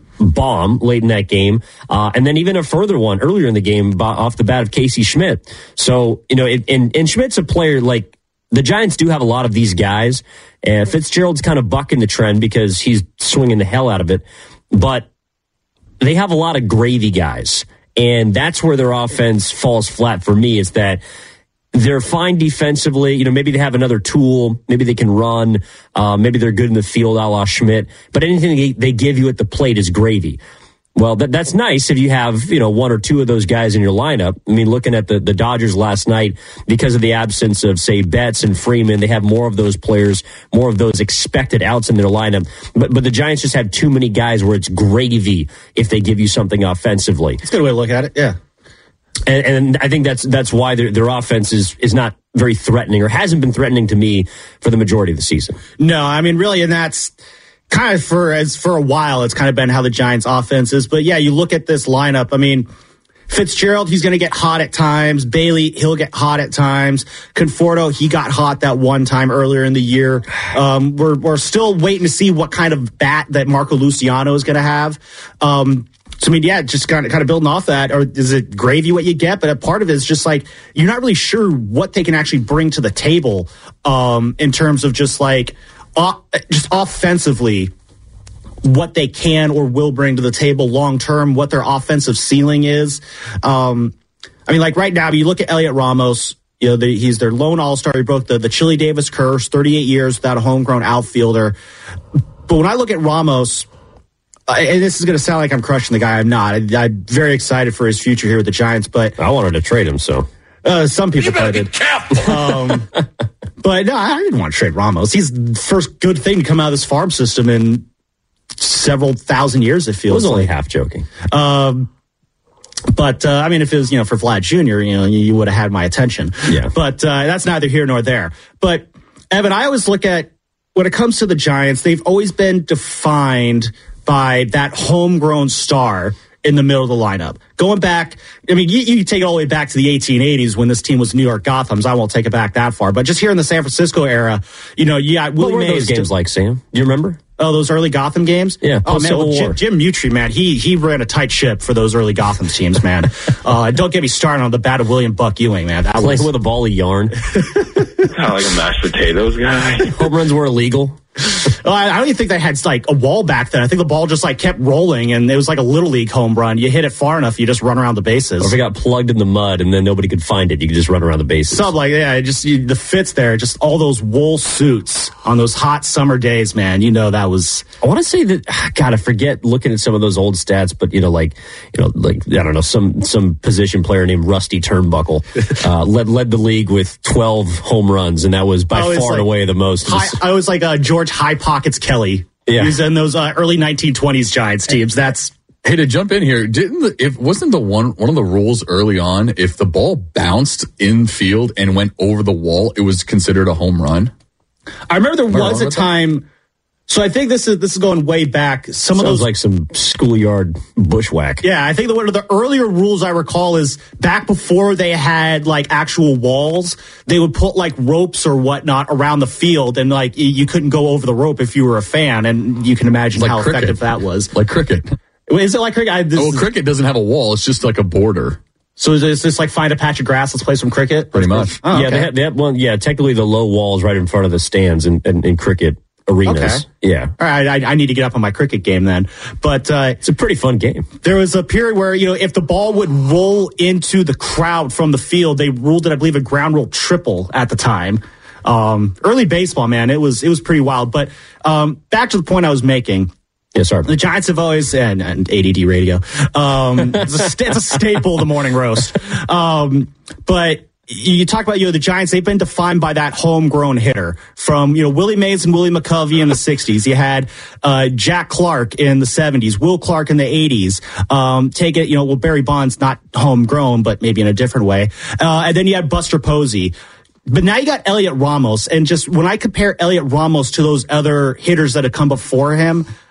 bomb late in that game, uh, and then even a further one earlier in the game off the bat of Casey Schmidt. So, you know, it, and, and Schmidt's a player, like, the Giants do have a lot of these guys, and Fitzgerald's kind of bucking the trend because he's swinging the hell out of it, but they have a lot of gravy guys, and that's where their offense falls flat for me, is that they're fine defensively. You know, maybe they have another tool. Maybe they can run. Uh, maybe they're good in the field, a la Schmidt. But anything they, they give you at the plate is gravy. Well, that, that's nice if you have, you know, one or two of those guys in your lineup. I mean, looking at the, the Dodgers last night, because of the absence of, say, Betts and Freeman, they have more of those players, more of those expected outs in their lineup. But but the Giants just have too many guys where it's gravy if they give you something offensively. It's a good way to look at it, yeah. And, and I think that's that's why their their offense is is not very threatening, or hasn't been threatening to me for the majority of the season. No, I mean, really, and that's kind of for as for a while, it's kind of been how the Giants' offense is. But yeah, you look at this lineup. I mean, Fitzgerald, he's going to get hot at times. Bailey, he'll get hot at times. Conforto, he got hot that one time earlier in the year. Um, we're we're still waiting to see what kind of bat that Marco Luciano is going to have. Um, So, I mean, yeah, just kind of kind of building off that, or is it gravy what you get? But a part of it is just like, you're not really sure what they can actually bring to the table um, in terms of just like, uh, just offensively, what they can or will bring to the table long term, what their offensive ceiling is. Um, I mean, like right now, you look at Elliot Ramos, you know, the, he's their lone all-star. He broke the, the Chili Davis curse, thirty-eight years without a homegrown outfielder. But when I look at Ramos, Uh, and this is going to sound like I'm crushing the guy. I'm not. I, I'm very excited for his future here with the Giants. But I wanted to trade him, so uh, some people probably did. Um, but no, I didn't want to trade Ramos. He's the first good thing to come out of this farm system in several thousand years. It feels. I was only like. half joking. Um, but uh, I mean, if it was, you know, for Vlad Junior, you know, you, you would have had my attention. Yeah. But uh, that's neither here nor there. But Evan, I always look at, when it comes to the Giants, they've always been defined by that homegrown star in the middle of the lineup. Going back, I mean, you, you take it all the way back to the eighteen eighties when this team was New York Gothams. I won't take it back that far. But just here in the San Francisco era, you know, yeah, Willie what were Mays. Those games like, Sam? Do you remember? Oh, those early Gotham games? Yeah. Oh, man, well, Jim, Jim Mutry, man, he he ran a tight ship for those early Gotham teams, man. uh, don't get me started on the bat of William Buck Ewing, man. That Playing was... with a ball of yarn. Kind of like a mashed potatoes guy. Home runs were illegal. Well, I don't even think they had like a wall back then. I think the ball just like kept rolling, and it was like a little league home run. You hit it far enough, you just run around the bases. Or if it got plugged in the mud and then nobody could find it, you could just run around the bases. Something like yeah, just you, the fits there, just all those wool suits on those hot summer days, man. You know that was. I want to say that. God, I forget looking at some of those old stats, but you know, like you know, like I don't know, some some position player named Rusty Turnbuckle uh, led led the league with twelve home runs, and that was by oh, far like and away the most. High, I was like uh, George High Pockets Kelly. Yeah. He was in those uh, early nineteen twenties Giants teams. That's hey to jump in here. Didn't the, if wasn't the one one of the rules early on, if the ball bounced in field and went over the wall, it was considered a home run? I remember there Am I was a time. That? So I think this is this is going way back. Some Sounds of those like some schoolyard bushwhack. Yeah, I think that one of the earlier rules I recall is back before they had like actual walls, they would put like ropes or whatnot around the field, and like you couldn't go over the rope if you were a fan, and you can imagine like how cricket. effective that was. Like cricket. Is it like cricket? I, this well, is, cricket doesn't have a wall; it's just like a border. So is this, is this like find a patch of grass? Let's play some cricket. Pretty much. Oh, yeah, okay. they have, they have one. Yeah, technically the low walls right in front of the stands in, in, in cricket arenas. Okay. Yeah. All right. I, I need to get up on my cricket game then. But uh, it's a pretty fun game. There was a period where, you know, if the ball would roll into the crowd from the field, they ruled it, I believe, a ground rule triple at the time. Um, early baseball, man, it was it was pretty wild. But um, back to the point I was making. Yes, sir. The Giants have always, and, and A D D radio, um, it's, a, it's a staple of the morning roast. Um, but you talk about, you know, the Giants, they've been defined by that homegrown hitter from, you know, Willie Mays and Willie McCovey in the sixties. You had uh, Jack Clark in the seventies, Will Clark in the eighties. Um, take it, you know, well, Barry Bonds, not homegrown, but maybe in a different way. Uh, and then you had Buster Posey. But now you got Elliot Ramos. And just when I compare Elliot Ramos to those other hitters that have come before him,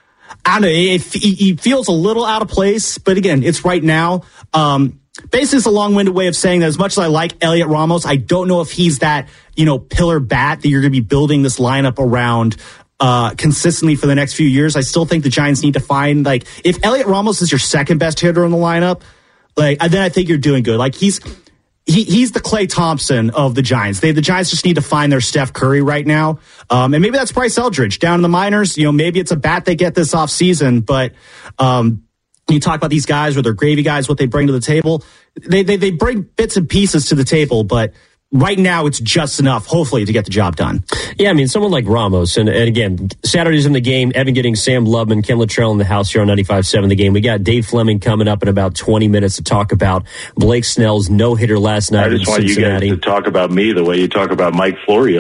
I don't know. It, he, he feels a little out of place, but again, it's right now. Um, basically, it's a long-winded way of saying that as much as I like Elliot Ramos, I don't know if he's that, you know, pillar bat that you're going to be building this lineup around uh, consistently for the next few years. I still think the Giants need to find, like, if Elliot Ramos is your second best hitter in the lineup, like, then I think you're doing good. Like, he's he, he's the Klay Thompson of the Giants. They the Giants just need to find their Steph Curry right now. Um, and maybe that's Bryce Eldridge down in the minors. You know, maybe it's a bat they get this offseason, but um, you talk about these guys or their gravy guys, what they bring to the table. They, they, they bring bits and pieces to the table, but right now it's just enough, hopefully, to get the job done. Yeah, I mean, someone like Ramos, and, and again, Saturday's in the game. Evan getting Sam Lubman, Ken Luttrell in the house here on ninety-five point seven The Game. We got Dave Fleming coming up in about twenty minutes to talk about Blake Snell's no-hitter last night in Cincinnati. I just want you guys to talk about me the way you talk about Mike Florio.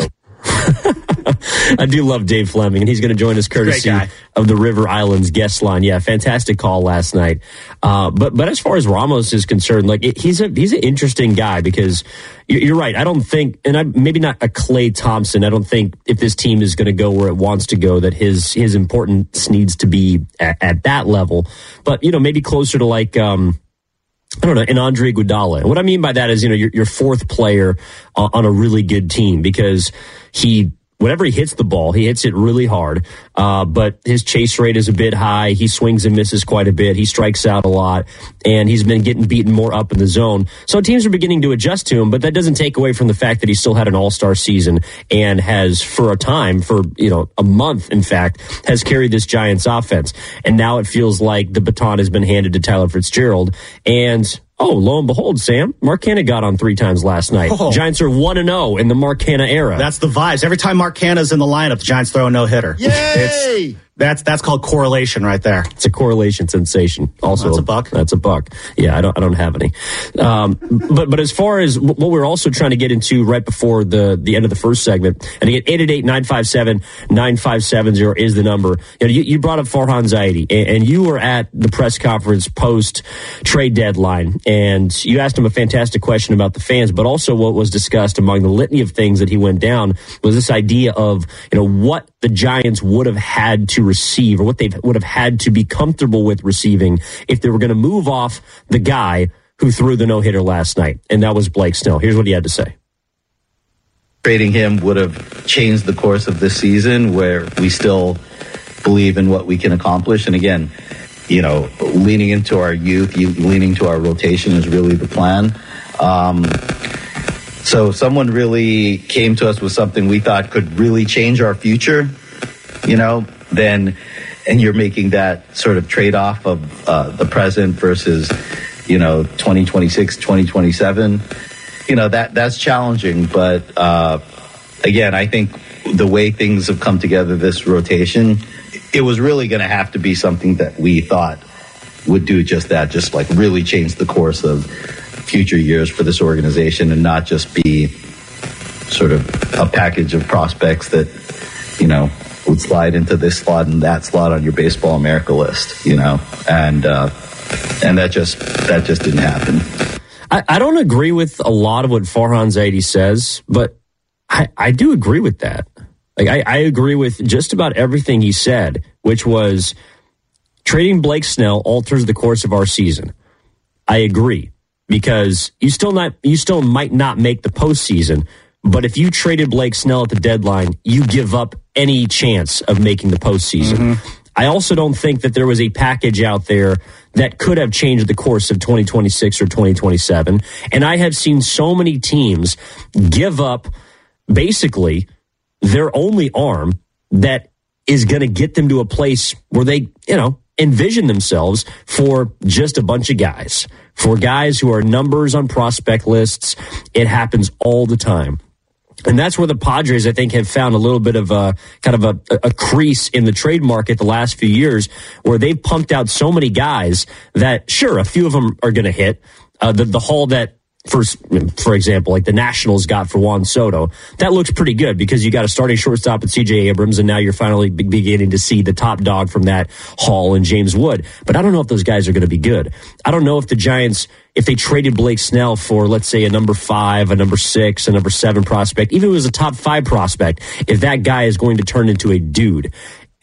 I do love Dave Fleming, and he's going to join us courtesy of the River Islands guest line. Yeah, fantastic call last night. Uh, but but as far as Ramos is concerned, like it, he's a he's an interesting guy because you're right. I don't think, and I maybe not a Klay Thompson. I don't think if this team is going to go where it wants to go, that his his importance needs to be at, at that level. But you know, maybe closer to like. Um, I don't know, an Andre Iguodala. And what I mean by that is, you know, your, your fourth player uh, on a really good team because he, whenever he hits the ball, he hits it really hard. Uh, but his chase rate is a bit high. He swings and misses quite a bit. He strikes out a lot, and he's been getting beaten more up in the zone. So teams are beginning to adjust to him, but that doesn't take away from the fact that he still had an all-star season and has, for a time, for, you know, a month, in fact, has carried this Giants offense. And now it feels like the baton has been handed to Tyler Fitzgerald. And oh, lo and behold, Sam, Mark Hanna got on three times last night. Oh. Giants are one and oh in the Mark Hanna era. That's the vibes. Every time Mark Hanna's in the lineup, the Giants throw a no-hitter. Yay! It's, that's that's called correlation right there. It's a correlation sensation. Also, that's a buck. That's a buck. Yeah, I don't I don't have any. Um, but but as far as what we're also trying to get into right before the, the end of the first segment, and again, eight eight eight, nine five seven, nine five seven zero is the number. You know, you, you brought up Farhan Zaidi, and, and you were at the press conference post trade deadline, and you asked him a fantastic question about the fans, but also what was discussed among the litany of things that he went down was this idea of, you know, what the Giants would have had to receive, or what they would have had to be comfortable with receiving if they were going to move off the guy who threw the no-hitter last night, and that was Blake Snell. Here's what he had to say. Trading him would have changed the course of this season, where we still believe in what we can accomplish. And again, you know, leaning into our youth, leaning to our rotation is really the plan. Um, so someone really came to us with something we thought could really change our future, you know, then, and you're making that sort of trade-off of uh, the present versus, you know, twenty twenty-six, twenty twenty-seven, you know, that that's challenging. But uh, again, I think the way things have come together this rotation, it was really going to have to be something that we thought would do just that, just like really change the course of future years for this organization and not just be sort of a package of prospects that, you know, would slide into this slot and that slot on your Baseball America list, you know, and uh, and that just that just didn't happen. I, I don't agree with a lot of what Farhan Zaidi says, but I, I do agree with that. Like I, I agree with just about everything he said, which was trading Blake Snell alters the course of our season. I agree because you still not you still might not make the postseason, but if you traded Blake Snell at the deadline, you give up any chance of making the postseason. Mm-hmm. I also don't think that there was a package out there that could have changed the course of twenty twenty-six or twenty twenty-seven. And I have seen so many teams give up basically their only arm that is going to get them to a place where they, you know, envision themselves for just a bunch of guys, for guys who are numbers on prospect lists. It happens all the time. And that's where the Padres, I think, have found a little bit of a kind of a, a crease in the trade market the last few years, where they've pumped out so many guys that, sure, a few of them are going to hit. Uh, the, the haul that, for, for example, like the Nationals got for Juan Soto, that looks pretty good because you got a starting shortstop at C J Abrams, and now you're finally be- beginning to see the top dog from that haul in James Wood. But I don't know if those guys are going to be good. I don't know if the Giants, if they traded Blake Snell for, let's say, a number five, a number six, a number seven prospect, even if it was a top five prospect, if that guy is going to turn into a dude.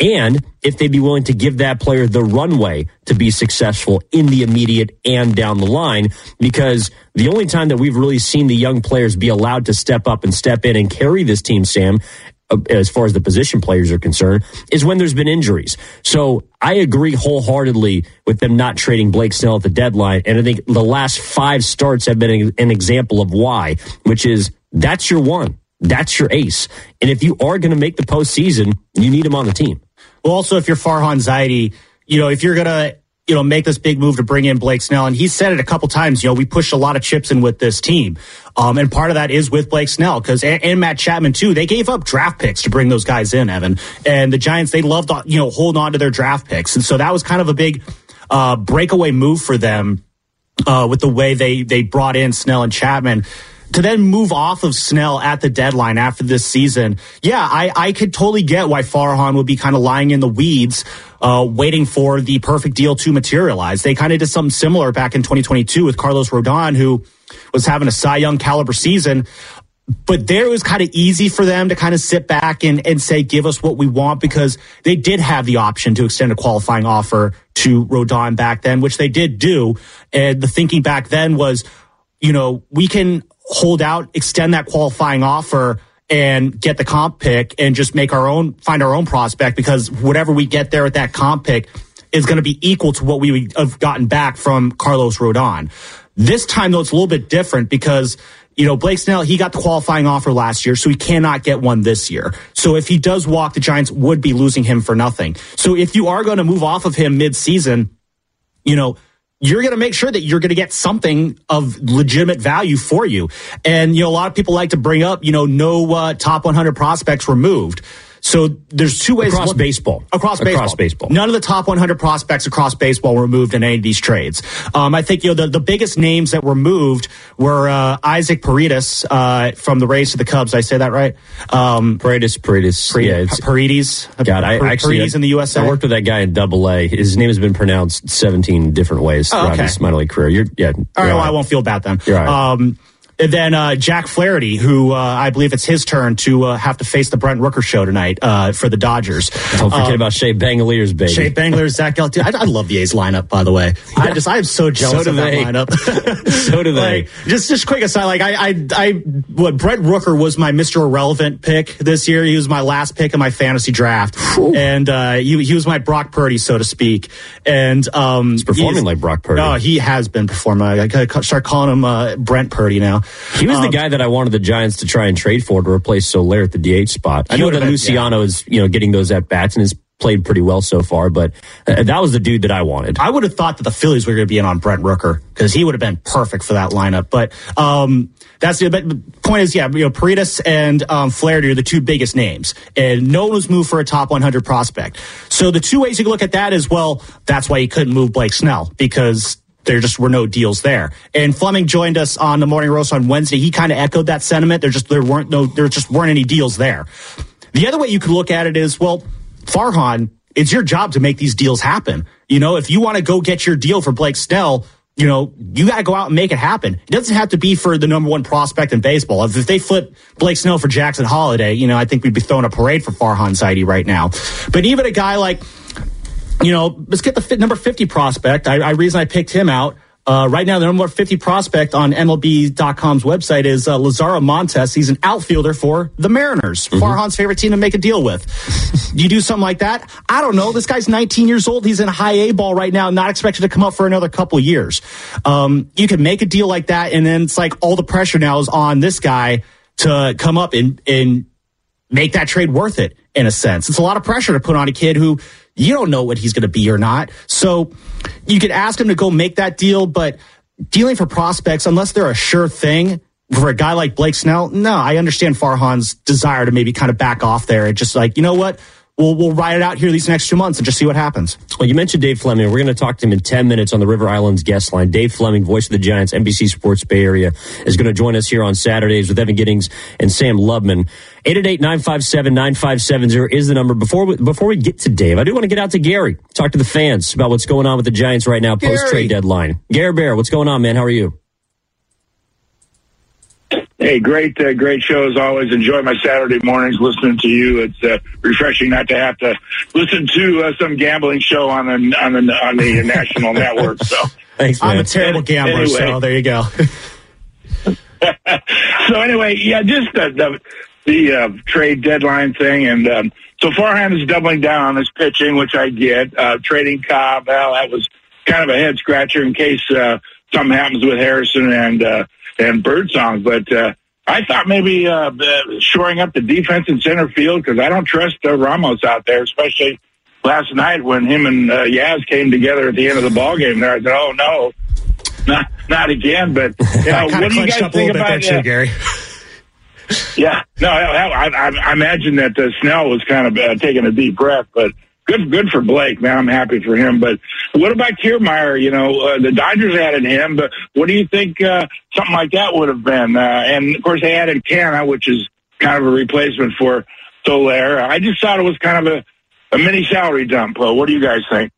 and if they'd be willing to give that player the runway to be successful in the immediate and down the line, because the only time that we've really seen the young players be allowed to step up and step in and carry this team, Sam, as far as the position players are concerned, is when there's been injuries. So I agree wholeheartedly with them not trading Blake Snell at the deadline, and I think the last five starts have been an example of why, which is that's your one. That's your ace. And if you are going to make the postseason, you need him on the team. Well, also, if you're Farhan Zaidi, you know, if you're going to, you know, make this big move to bring in Blake Snell, and he said it a couple times, you know, we pushed a lot of chips in with this team. Um, and part of that is with Blake Snell, because, and, and Matt Chapman too, they gave up draft picks to bring those guys in, Evan. And the Giants, they loved, you know, holding on to their draft picks. And so that was kind of a big uh, breakaway move for them uh, with the way they, they brought in Snell and Chapman. To then move off of Snell at the deadline after this season, yeah, I, I could totally get why Farhan would be kind of lying in the weeds, uh, waiting for the perfect deal to materialize. They kind of did something similar back in twenty twenty-two with Carlos Rodon, who was having a Cy Young caliber season. But there it was kind of easy for them to kind of sit back and, and say, give us what we want, because they did have the option to extend a qualifying offer to Rodon back then, which they did do. And the thinking back then was, you know, we can hold out, extend that qualifying offer, and get the comp pick and just make our own, find our own prospect, because whatever we get there at that comp pick is going to be equal to what we would have gotten back from Carlos Rodon. This time, though, it's a little bit different because, you know, Blake Snell, he got the qualifying offer last year, so he cannot get one this year. So if he does walk, the Giants would be losing him for nothing. So if you are going to move off of him mid-season, you know, you're going to make sure that you're going to get something of legitimate value for you. And, you know, a lot of people like to bring up, you know, no uh, top one hundred prospects removed. So there's two ways. Across baseball. Across baseball. Across baseball. None of the top one hundred prospects across baseball were moved in any of these trades. Um, I think, you know, the, the biggest names that were moved were uh, Isaac Paredes uh, from the Rays to the Cubs. Did I say that right? Um, Paredes, Paredes. Paredes. Yeah, it's, Paredes. God, I, actually, Paredes in the U S A. I worked with that guy in Double A. His name has been pronounced seventeen different ways throughout oh, okay. his minor league career. You're, yeah. All right, well, right. I won't feel bad then. You're all right. Um, And then uh, Jack Flaherty, who uh, I believe it's his turn to uh, have to face the Brent Rooker show tonight uh, for the Dodgers. Don't forget um, about Shea Bangaliers, baby. Shea Bangaliers, Zach Galti. I, I love the A's lineup, by the way. Yeah. I just, I am so jealous so of that they. lineup. so do they. Like, just, just quick aside, like I, I, I, what Brent Rooker was my Mister Irrelevant pick this year. He was my last pick in my fantasy draft, Ooh. and uh, he, he was my Brock Purdy, so to speak. And um, he's performing he's, like Brock Purdy. No, he has been performing. I gotta start calling him uh, Brent Purdy now. He was um, the guy that I wanted the Giants to try and trade for to replace Soler at the D H spot. I know that been, Luciano yeah. is, you know, getting those at bats and has played pretty well so far, but uh, that was the dude that I wanted. I would have thought that the Phillies were going to be in on Brent Rooker because he would have been perfect for that lineup. But um, that's the, but the point is, yeah, you know, Paredes and um, Flaherty are the two biggest names, and no one was moved for a top one hundred prospect. So the two ways you can look at that is, well, that's why you couldn't move Blake Snell, because there just were no deals there. And Fleming joined us on the Morning Roast on Wednesday. He kind of echoed that sentiment. There just there weren't no there just weren't any deals there. The other way you could look at it is, well, Farhan, it's your job to make these deals happen. You know, if you want to go get your deal for Blake Snell, you know, you got to go out and make it happen. It doesn't have to be for the number one prospect in baseball. If, if they flip Blake Snell for Jackson Holiday, you know, I think we'd be throwing a parade for Farhan Zaidi right now. But even a guy like, you know, let's get the number fifty prospect. I, I reason I picked him out. Uh, right now, the number fifty prospect on M L B dot com's website is uh, Lazaro Montes. He's an outfielder for the Mariners, mm-hmm. Farhan's favorite team to make a deal with. You do something like that? I don't know. This guy's nineteen years old. He's in high A ball right now, not expected to come up for another couple years. Um, you can make a deal like that, and then it's like all the pressure now is on this guy to come up and, and make that trade worth it, in a sense. It's a lot of pressure to put on a kid who you don't know what he's going to be or not. So you could ask him to go make that deal, but dealing for prospects, unless they're a sure thing, for a guy like Blake Snell, no, I understand Farhan's desire to maybe kind of back off there and just like, you know what? We'll, we'll ride it out here these next two months and just see what happens. Well, you mentioned Dave Fleming. We're going to talk to him in ten minutes on the River Islands guest line. Dave Fleming, voice of the Giants, N B C Sports Bay Area, is going to join us here on Saturdays with Evan Giddings and Sam Lubman. eight eight eight, nine five seven, nine five seven zero is the number. Before we, before we get to Dave, I do want to get out to Gary, talk to the fans about what's going on with the Giants right now, post-trade deadline. Gary Bear, what's going on, man? How are you? Hey, great, uh, great show as always. Enjoy my Saturday mornings listening to you. It's uh, refreshing not to have to listen to uh, some gambling show on the on the on the national network. So, thanks, man. I'm a terrible gambler, anyway. So there you go. So anyway, yeah, just uh, the the uh, trade deadline thing, and um, so Farhan is doubling down on his pitching, which I get. Uh, trading Cobb, well, that was kind of a head scratcher in case uh, something happens with Harrison and uh, and Birdsong. But uh, I thought maybe uh, shoring up the defense in center field, because I don't trust uh, Ramos out there, especially last night when him and uh, Yaz came together at the end of the ball game. There, I said, "Oh no, not not again." But yeah, uh, what do you guys think about that, Gary? Yeah, no, I, I, I imagine that uh, Snell was kind of uh, taking a deep breath, but good, good for Blake, man. I'm happy for him. But what about Kiermaier? You know, uh, the Dodgers added him, but what do you think uh, something like that would have been? Uh, and of course, they added Canna, which is kind of a replacement for Soler. I just thought it was kind of a, a mini salary dump. Uh, what do you guys think?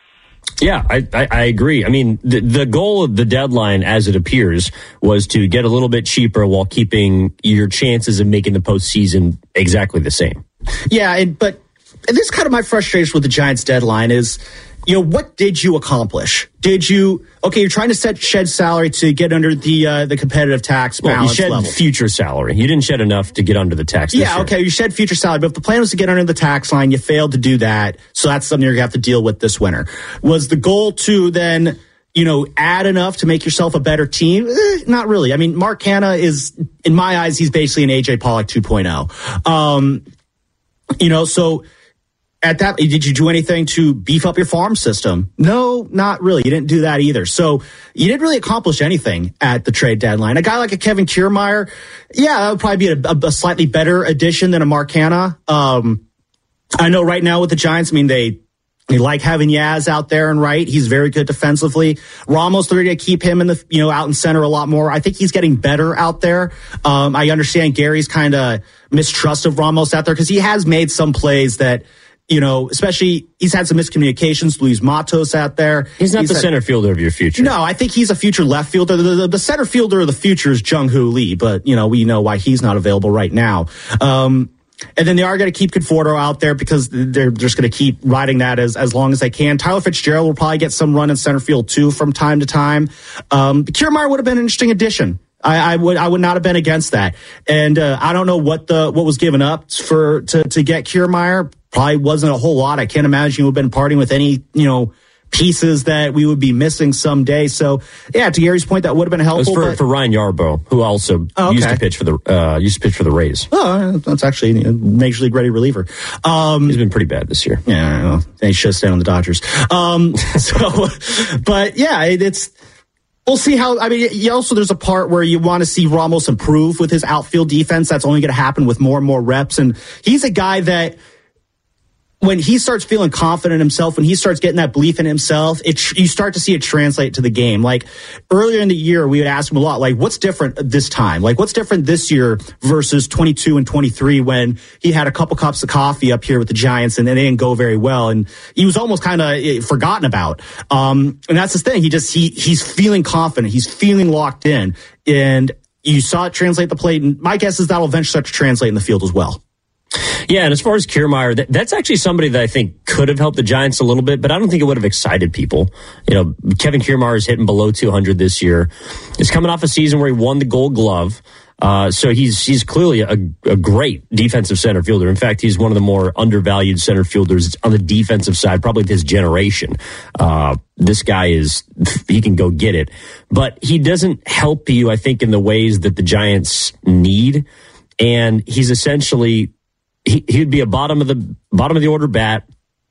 Yeah, I, I, I agree. I mean, the, the goal of the deadline, as it appears, was to get a little bit cheaper while keeping your chances of making the postseason exactly the same. Yeah, and, but and this is kind of my frustration with the Giants deadline is, you know, what did you accomplish? Did you, okay, you're trying to set shed salary to get under the uh, the competitive tax well, balance you shed level. Future salary. You didn't shed enough to get under the tax. Yeah, this okay, year. you shed future salary, but if the plan was to get under the tax line, you failed to do that, so that's something you're going to have to deal with this winter. Was the goal to then, you know, add enough to make yourself a better team? Eh, not really. I mean, Mark Canna is, in my eyes, he's basically an A J Pollock two point oh. Um, you know, so at that, did you do anything to beef up your farm system? No, not really. You didn't do that either. So you didn't really accomplish anything at the trade deadline. A guy like a Kevin Kiermaier, yeah, that would probably be a, a slightly better addition than a Mark Canna. Um, I know right now with the Giants, I mean, they, they like having Yaz out there and right. He's very good defensively. Ramos, they're going to keep him in the, you know, out in center a lot more. I think he's getting better out there. Um, I understand Gary's kind of mistrust of Ramos out there because he has made some plays that, you know, especially he's had some miscommunications. Luis Matos out there. He's not he's the had, center fielder of your future. No, I think he's a future left fielder. The, the, the center fielder of the future is Jung-Hoo Lee, but, you know, we know why he's not available right now. Um, and then they are going to keep Conforto out there because they're just going to keep riding that as, as long as they can. Tyler Fitzgerald will probably get some run in center field, too, from time to time. Um, Kiermaier would have been an interesting addition. I, I would I would not have been against that. And uh, I don't know what the what was given up for to, to get Kiermaier. Probably wasn't a whole lot. I can't imagine you would have been parting with any, you know, pieces that we would be missing someday. So, yeah, to Gary's point, that would have been helpful. It was for, but, for Ryan Yarbrough, who also oh, okay. used to pitch for the uh, used to pitch for the Rays. Oh, that's actually a major league ready reliever. Um, He's been pretty bad this year. Yeah, well, they should stay on the Dodgers. Um, so, but yeah, it, it's. We'll see how, I mean, you also, there's a part where you want to see Ramos improve with his outfield defense. That's only going to happen with more and more reps. And he's a guy that, when he starts feeling confident in himself, when he starts getting that belief in himself, it you start to see it translate to the game. Like earlier in the year, we would ask him a lot, like, what's different this time? Like, what's different this year versus twenty-two and twenty-three when he had a couple cups of coffee up here with the Giants and they didn't go very well. And he was almost kind of forgotten about. Um, and that's his thing. He just, he, he's feeling confident. He's feeling locked in. And you saw it translate the plate. And my guess is that'll eventually start to translate in the field as well. Yeah, and as far as Kiermaier, that, that's actually somebody that I think could have helped the Giants a little bit, but I don't think it would have excited people. You know, Kevin Kiermaier is hitting below two hundred this year. He's coming off a season where he won the Gold Glove. Uh, so he's he's clearly a, a great defensive center fielder. In fact, he's one of the more undervalued center fielders on the defensive side, probably this generation. Uh, this guy is, he can go get it. But he doesn't help you, I think, in the ways that the Giants need. And he's essentially... He, he'd be a bottom of the bottom of the order bat,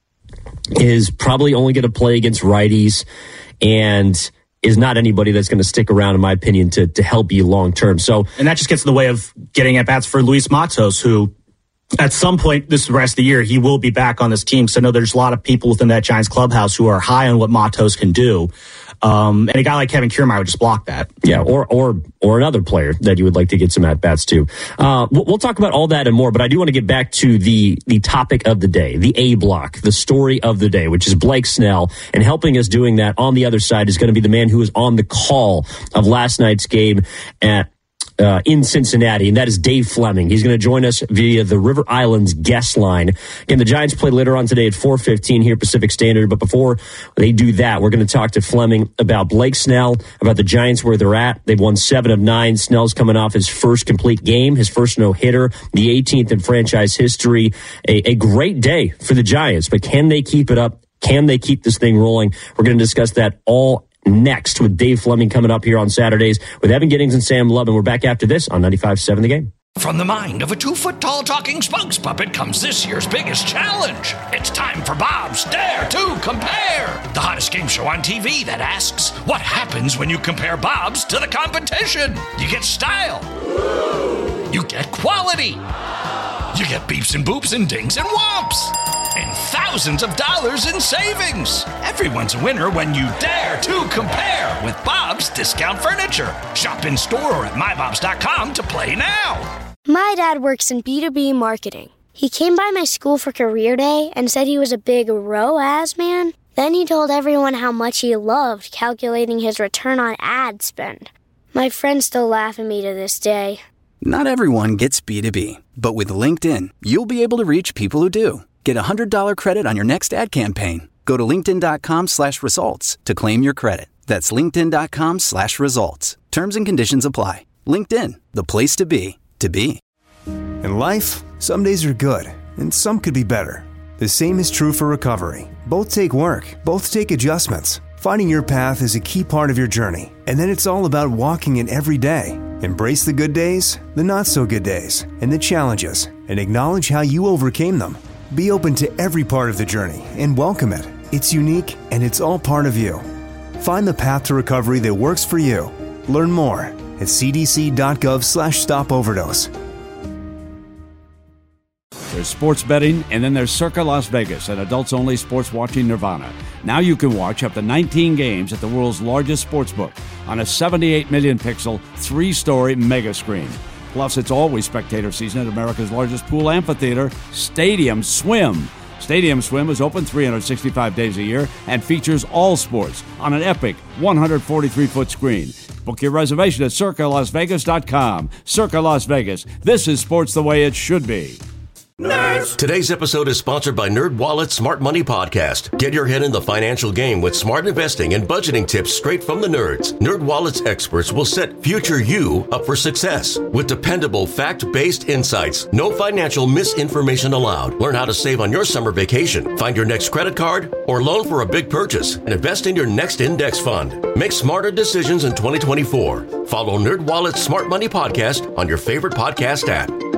is probably only going to play against righties, and is not anybody that's going to stick around, in my opinion, to to help you long term. So, and that just gets in the way of getting at bats for Luis Matos, who at some point this rest of the year he will be back on this team. So I know there's a lot of people within that Giants clubhouse who are high on what Matos can do. Um, and a guy like Kevin Kiermaier would just block that. Yeah, or or or another player that you would like to get some at-bats to. Uh, we'll, we'll talk about all that and more, but I do want to get back to the the topic of the day, the A block, the story of the day, which is Blake Snell. And helping us doing that on the other side is going to be the man who was on the call of last night's game at uh, in Cincinnati, and that is Dave Fleming. He's going to join us via the River Islands guest line. Again, the Giants play later on today at four fifteen here Pacific Standard, but before they do that, we're going to talk to Fleming about Blake Snell, about the Giants, where they're at. They've won seven of nine. Snell's coming off his first complete game, his first no-hitter, the eighteenth in franchise history. A, a great day for the Giants, but can they keep it up? Can they keep this thing rolling? We're going to discuss that all next with Dave Fleming coming up here on Saturdays with Evan Giddings and Sam Love. And we're back after this on ninety-five point seven The Game. From the mind of a two-foot-tall talking spokes puppet comes this year's biggest challenge. It's time for Bob's Dare to Compare, the hottest game show on T V that asks, what happens when you compare Bobs to the competition? You get style. You get quality. You get beeps and boops and dings and whomps. And thousands of dollars in savings. Everyone's a winner when you dare to compare with Bob's Discount Furniture. Shop in store or at my bobs dot com to play now. My dad works in B two B marketing. He came by my school for career day and said he was a big R O A S man. Then he told everyone how much he loved calculating his return on ad spend. My friends still laugh at me to this day. Not everyone gets B two B, but with LinkedIn, you'll be able to reach people who do. Get a one hundred dollars credit on your next ad campaign. Go to linkedin.com slash results to claim your credit. That's linkedin.com slash results. Terms and conditions apply. LinkedIn, the place to be, to be. In life, some days are good, and some could be better. The same is true for recovery. Both take work, both take adjustments. Finding your path is a key part of your journey, and then it's all about walking it every day. Embrace the good days, the not-so-good days, and the challenges, and acknowledge how you overcame them. Be open to every part of the journey and welcome it. It's unique and it's all part of you. Find the path to recovery that works for you. Learn more at cdc.gov slash stop overdose. There's sports betting, and then there's Circa Las Vegas, an adults-only sports watching nirvana. Now you can watch up to nineteen games at the world's largest sportsbook on a seventy-eight million pixel, three-story mega screen. Plus, it's always spectator season at America's largest pool amphitheater, Stadium Swim. Stadium Swim is open three hundred sixty-five days a year and features all sports on an epic one hundred forty-three foot screen. Book your reservation at circa las vegas dot com. Circa Las Vegas. This is sports the way it should be. Nerds! Today's episode is sponsored by NerdWallet's Smart Money Podcast. Get your head in the financial game with smart investing and budgeting tips straight from the nerds. NerdWallet's experts will set future you up for success with dependable, fact-based insights. No financial misinformation allowed. Learn how to save on your summer vacation, find your next credit card, or loan for a big purchase, and invest in your next index fund. Make smarter decisions in twenty twenty-four. Follow NerdWallet's Smart Money Podcast on your favorite podcast app.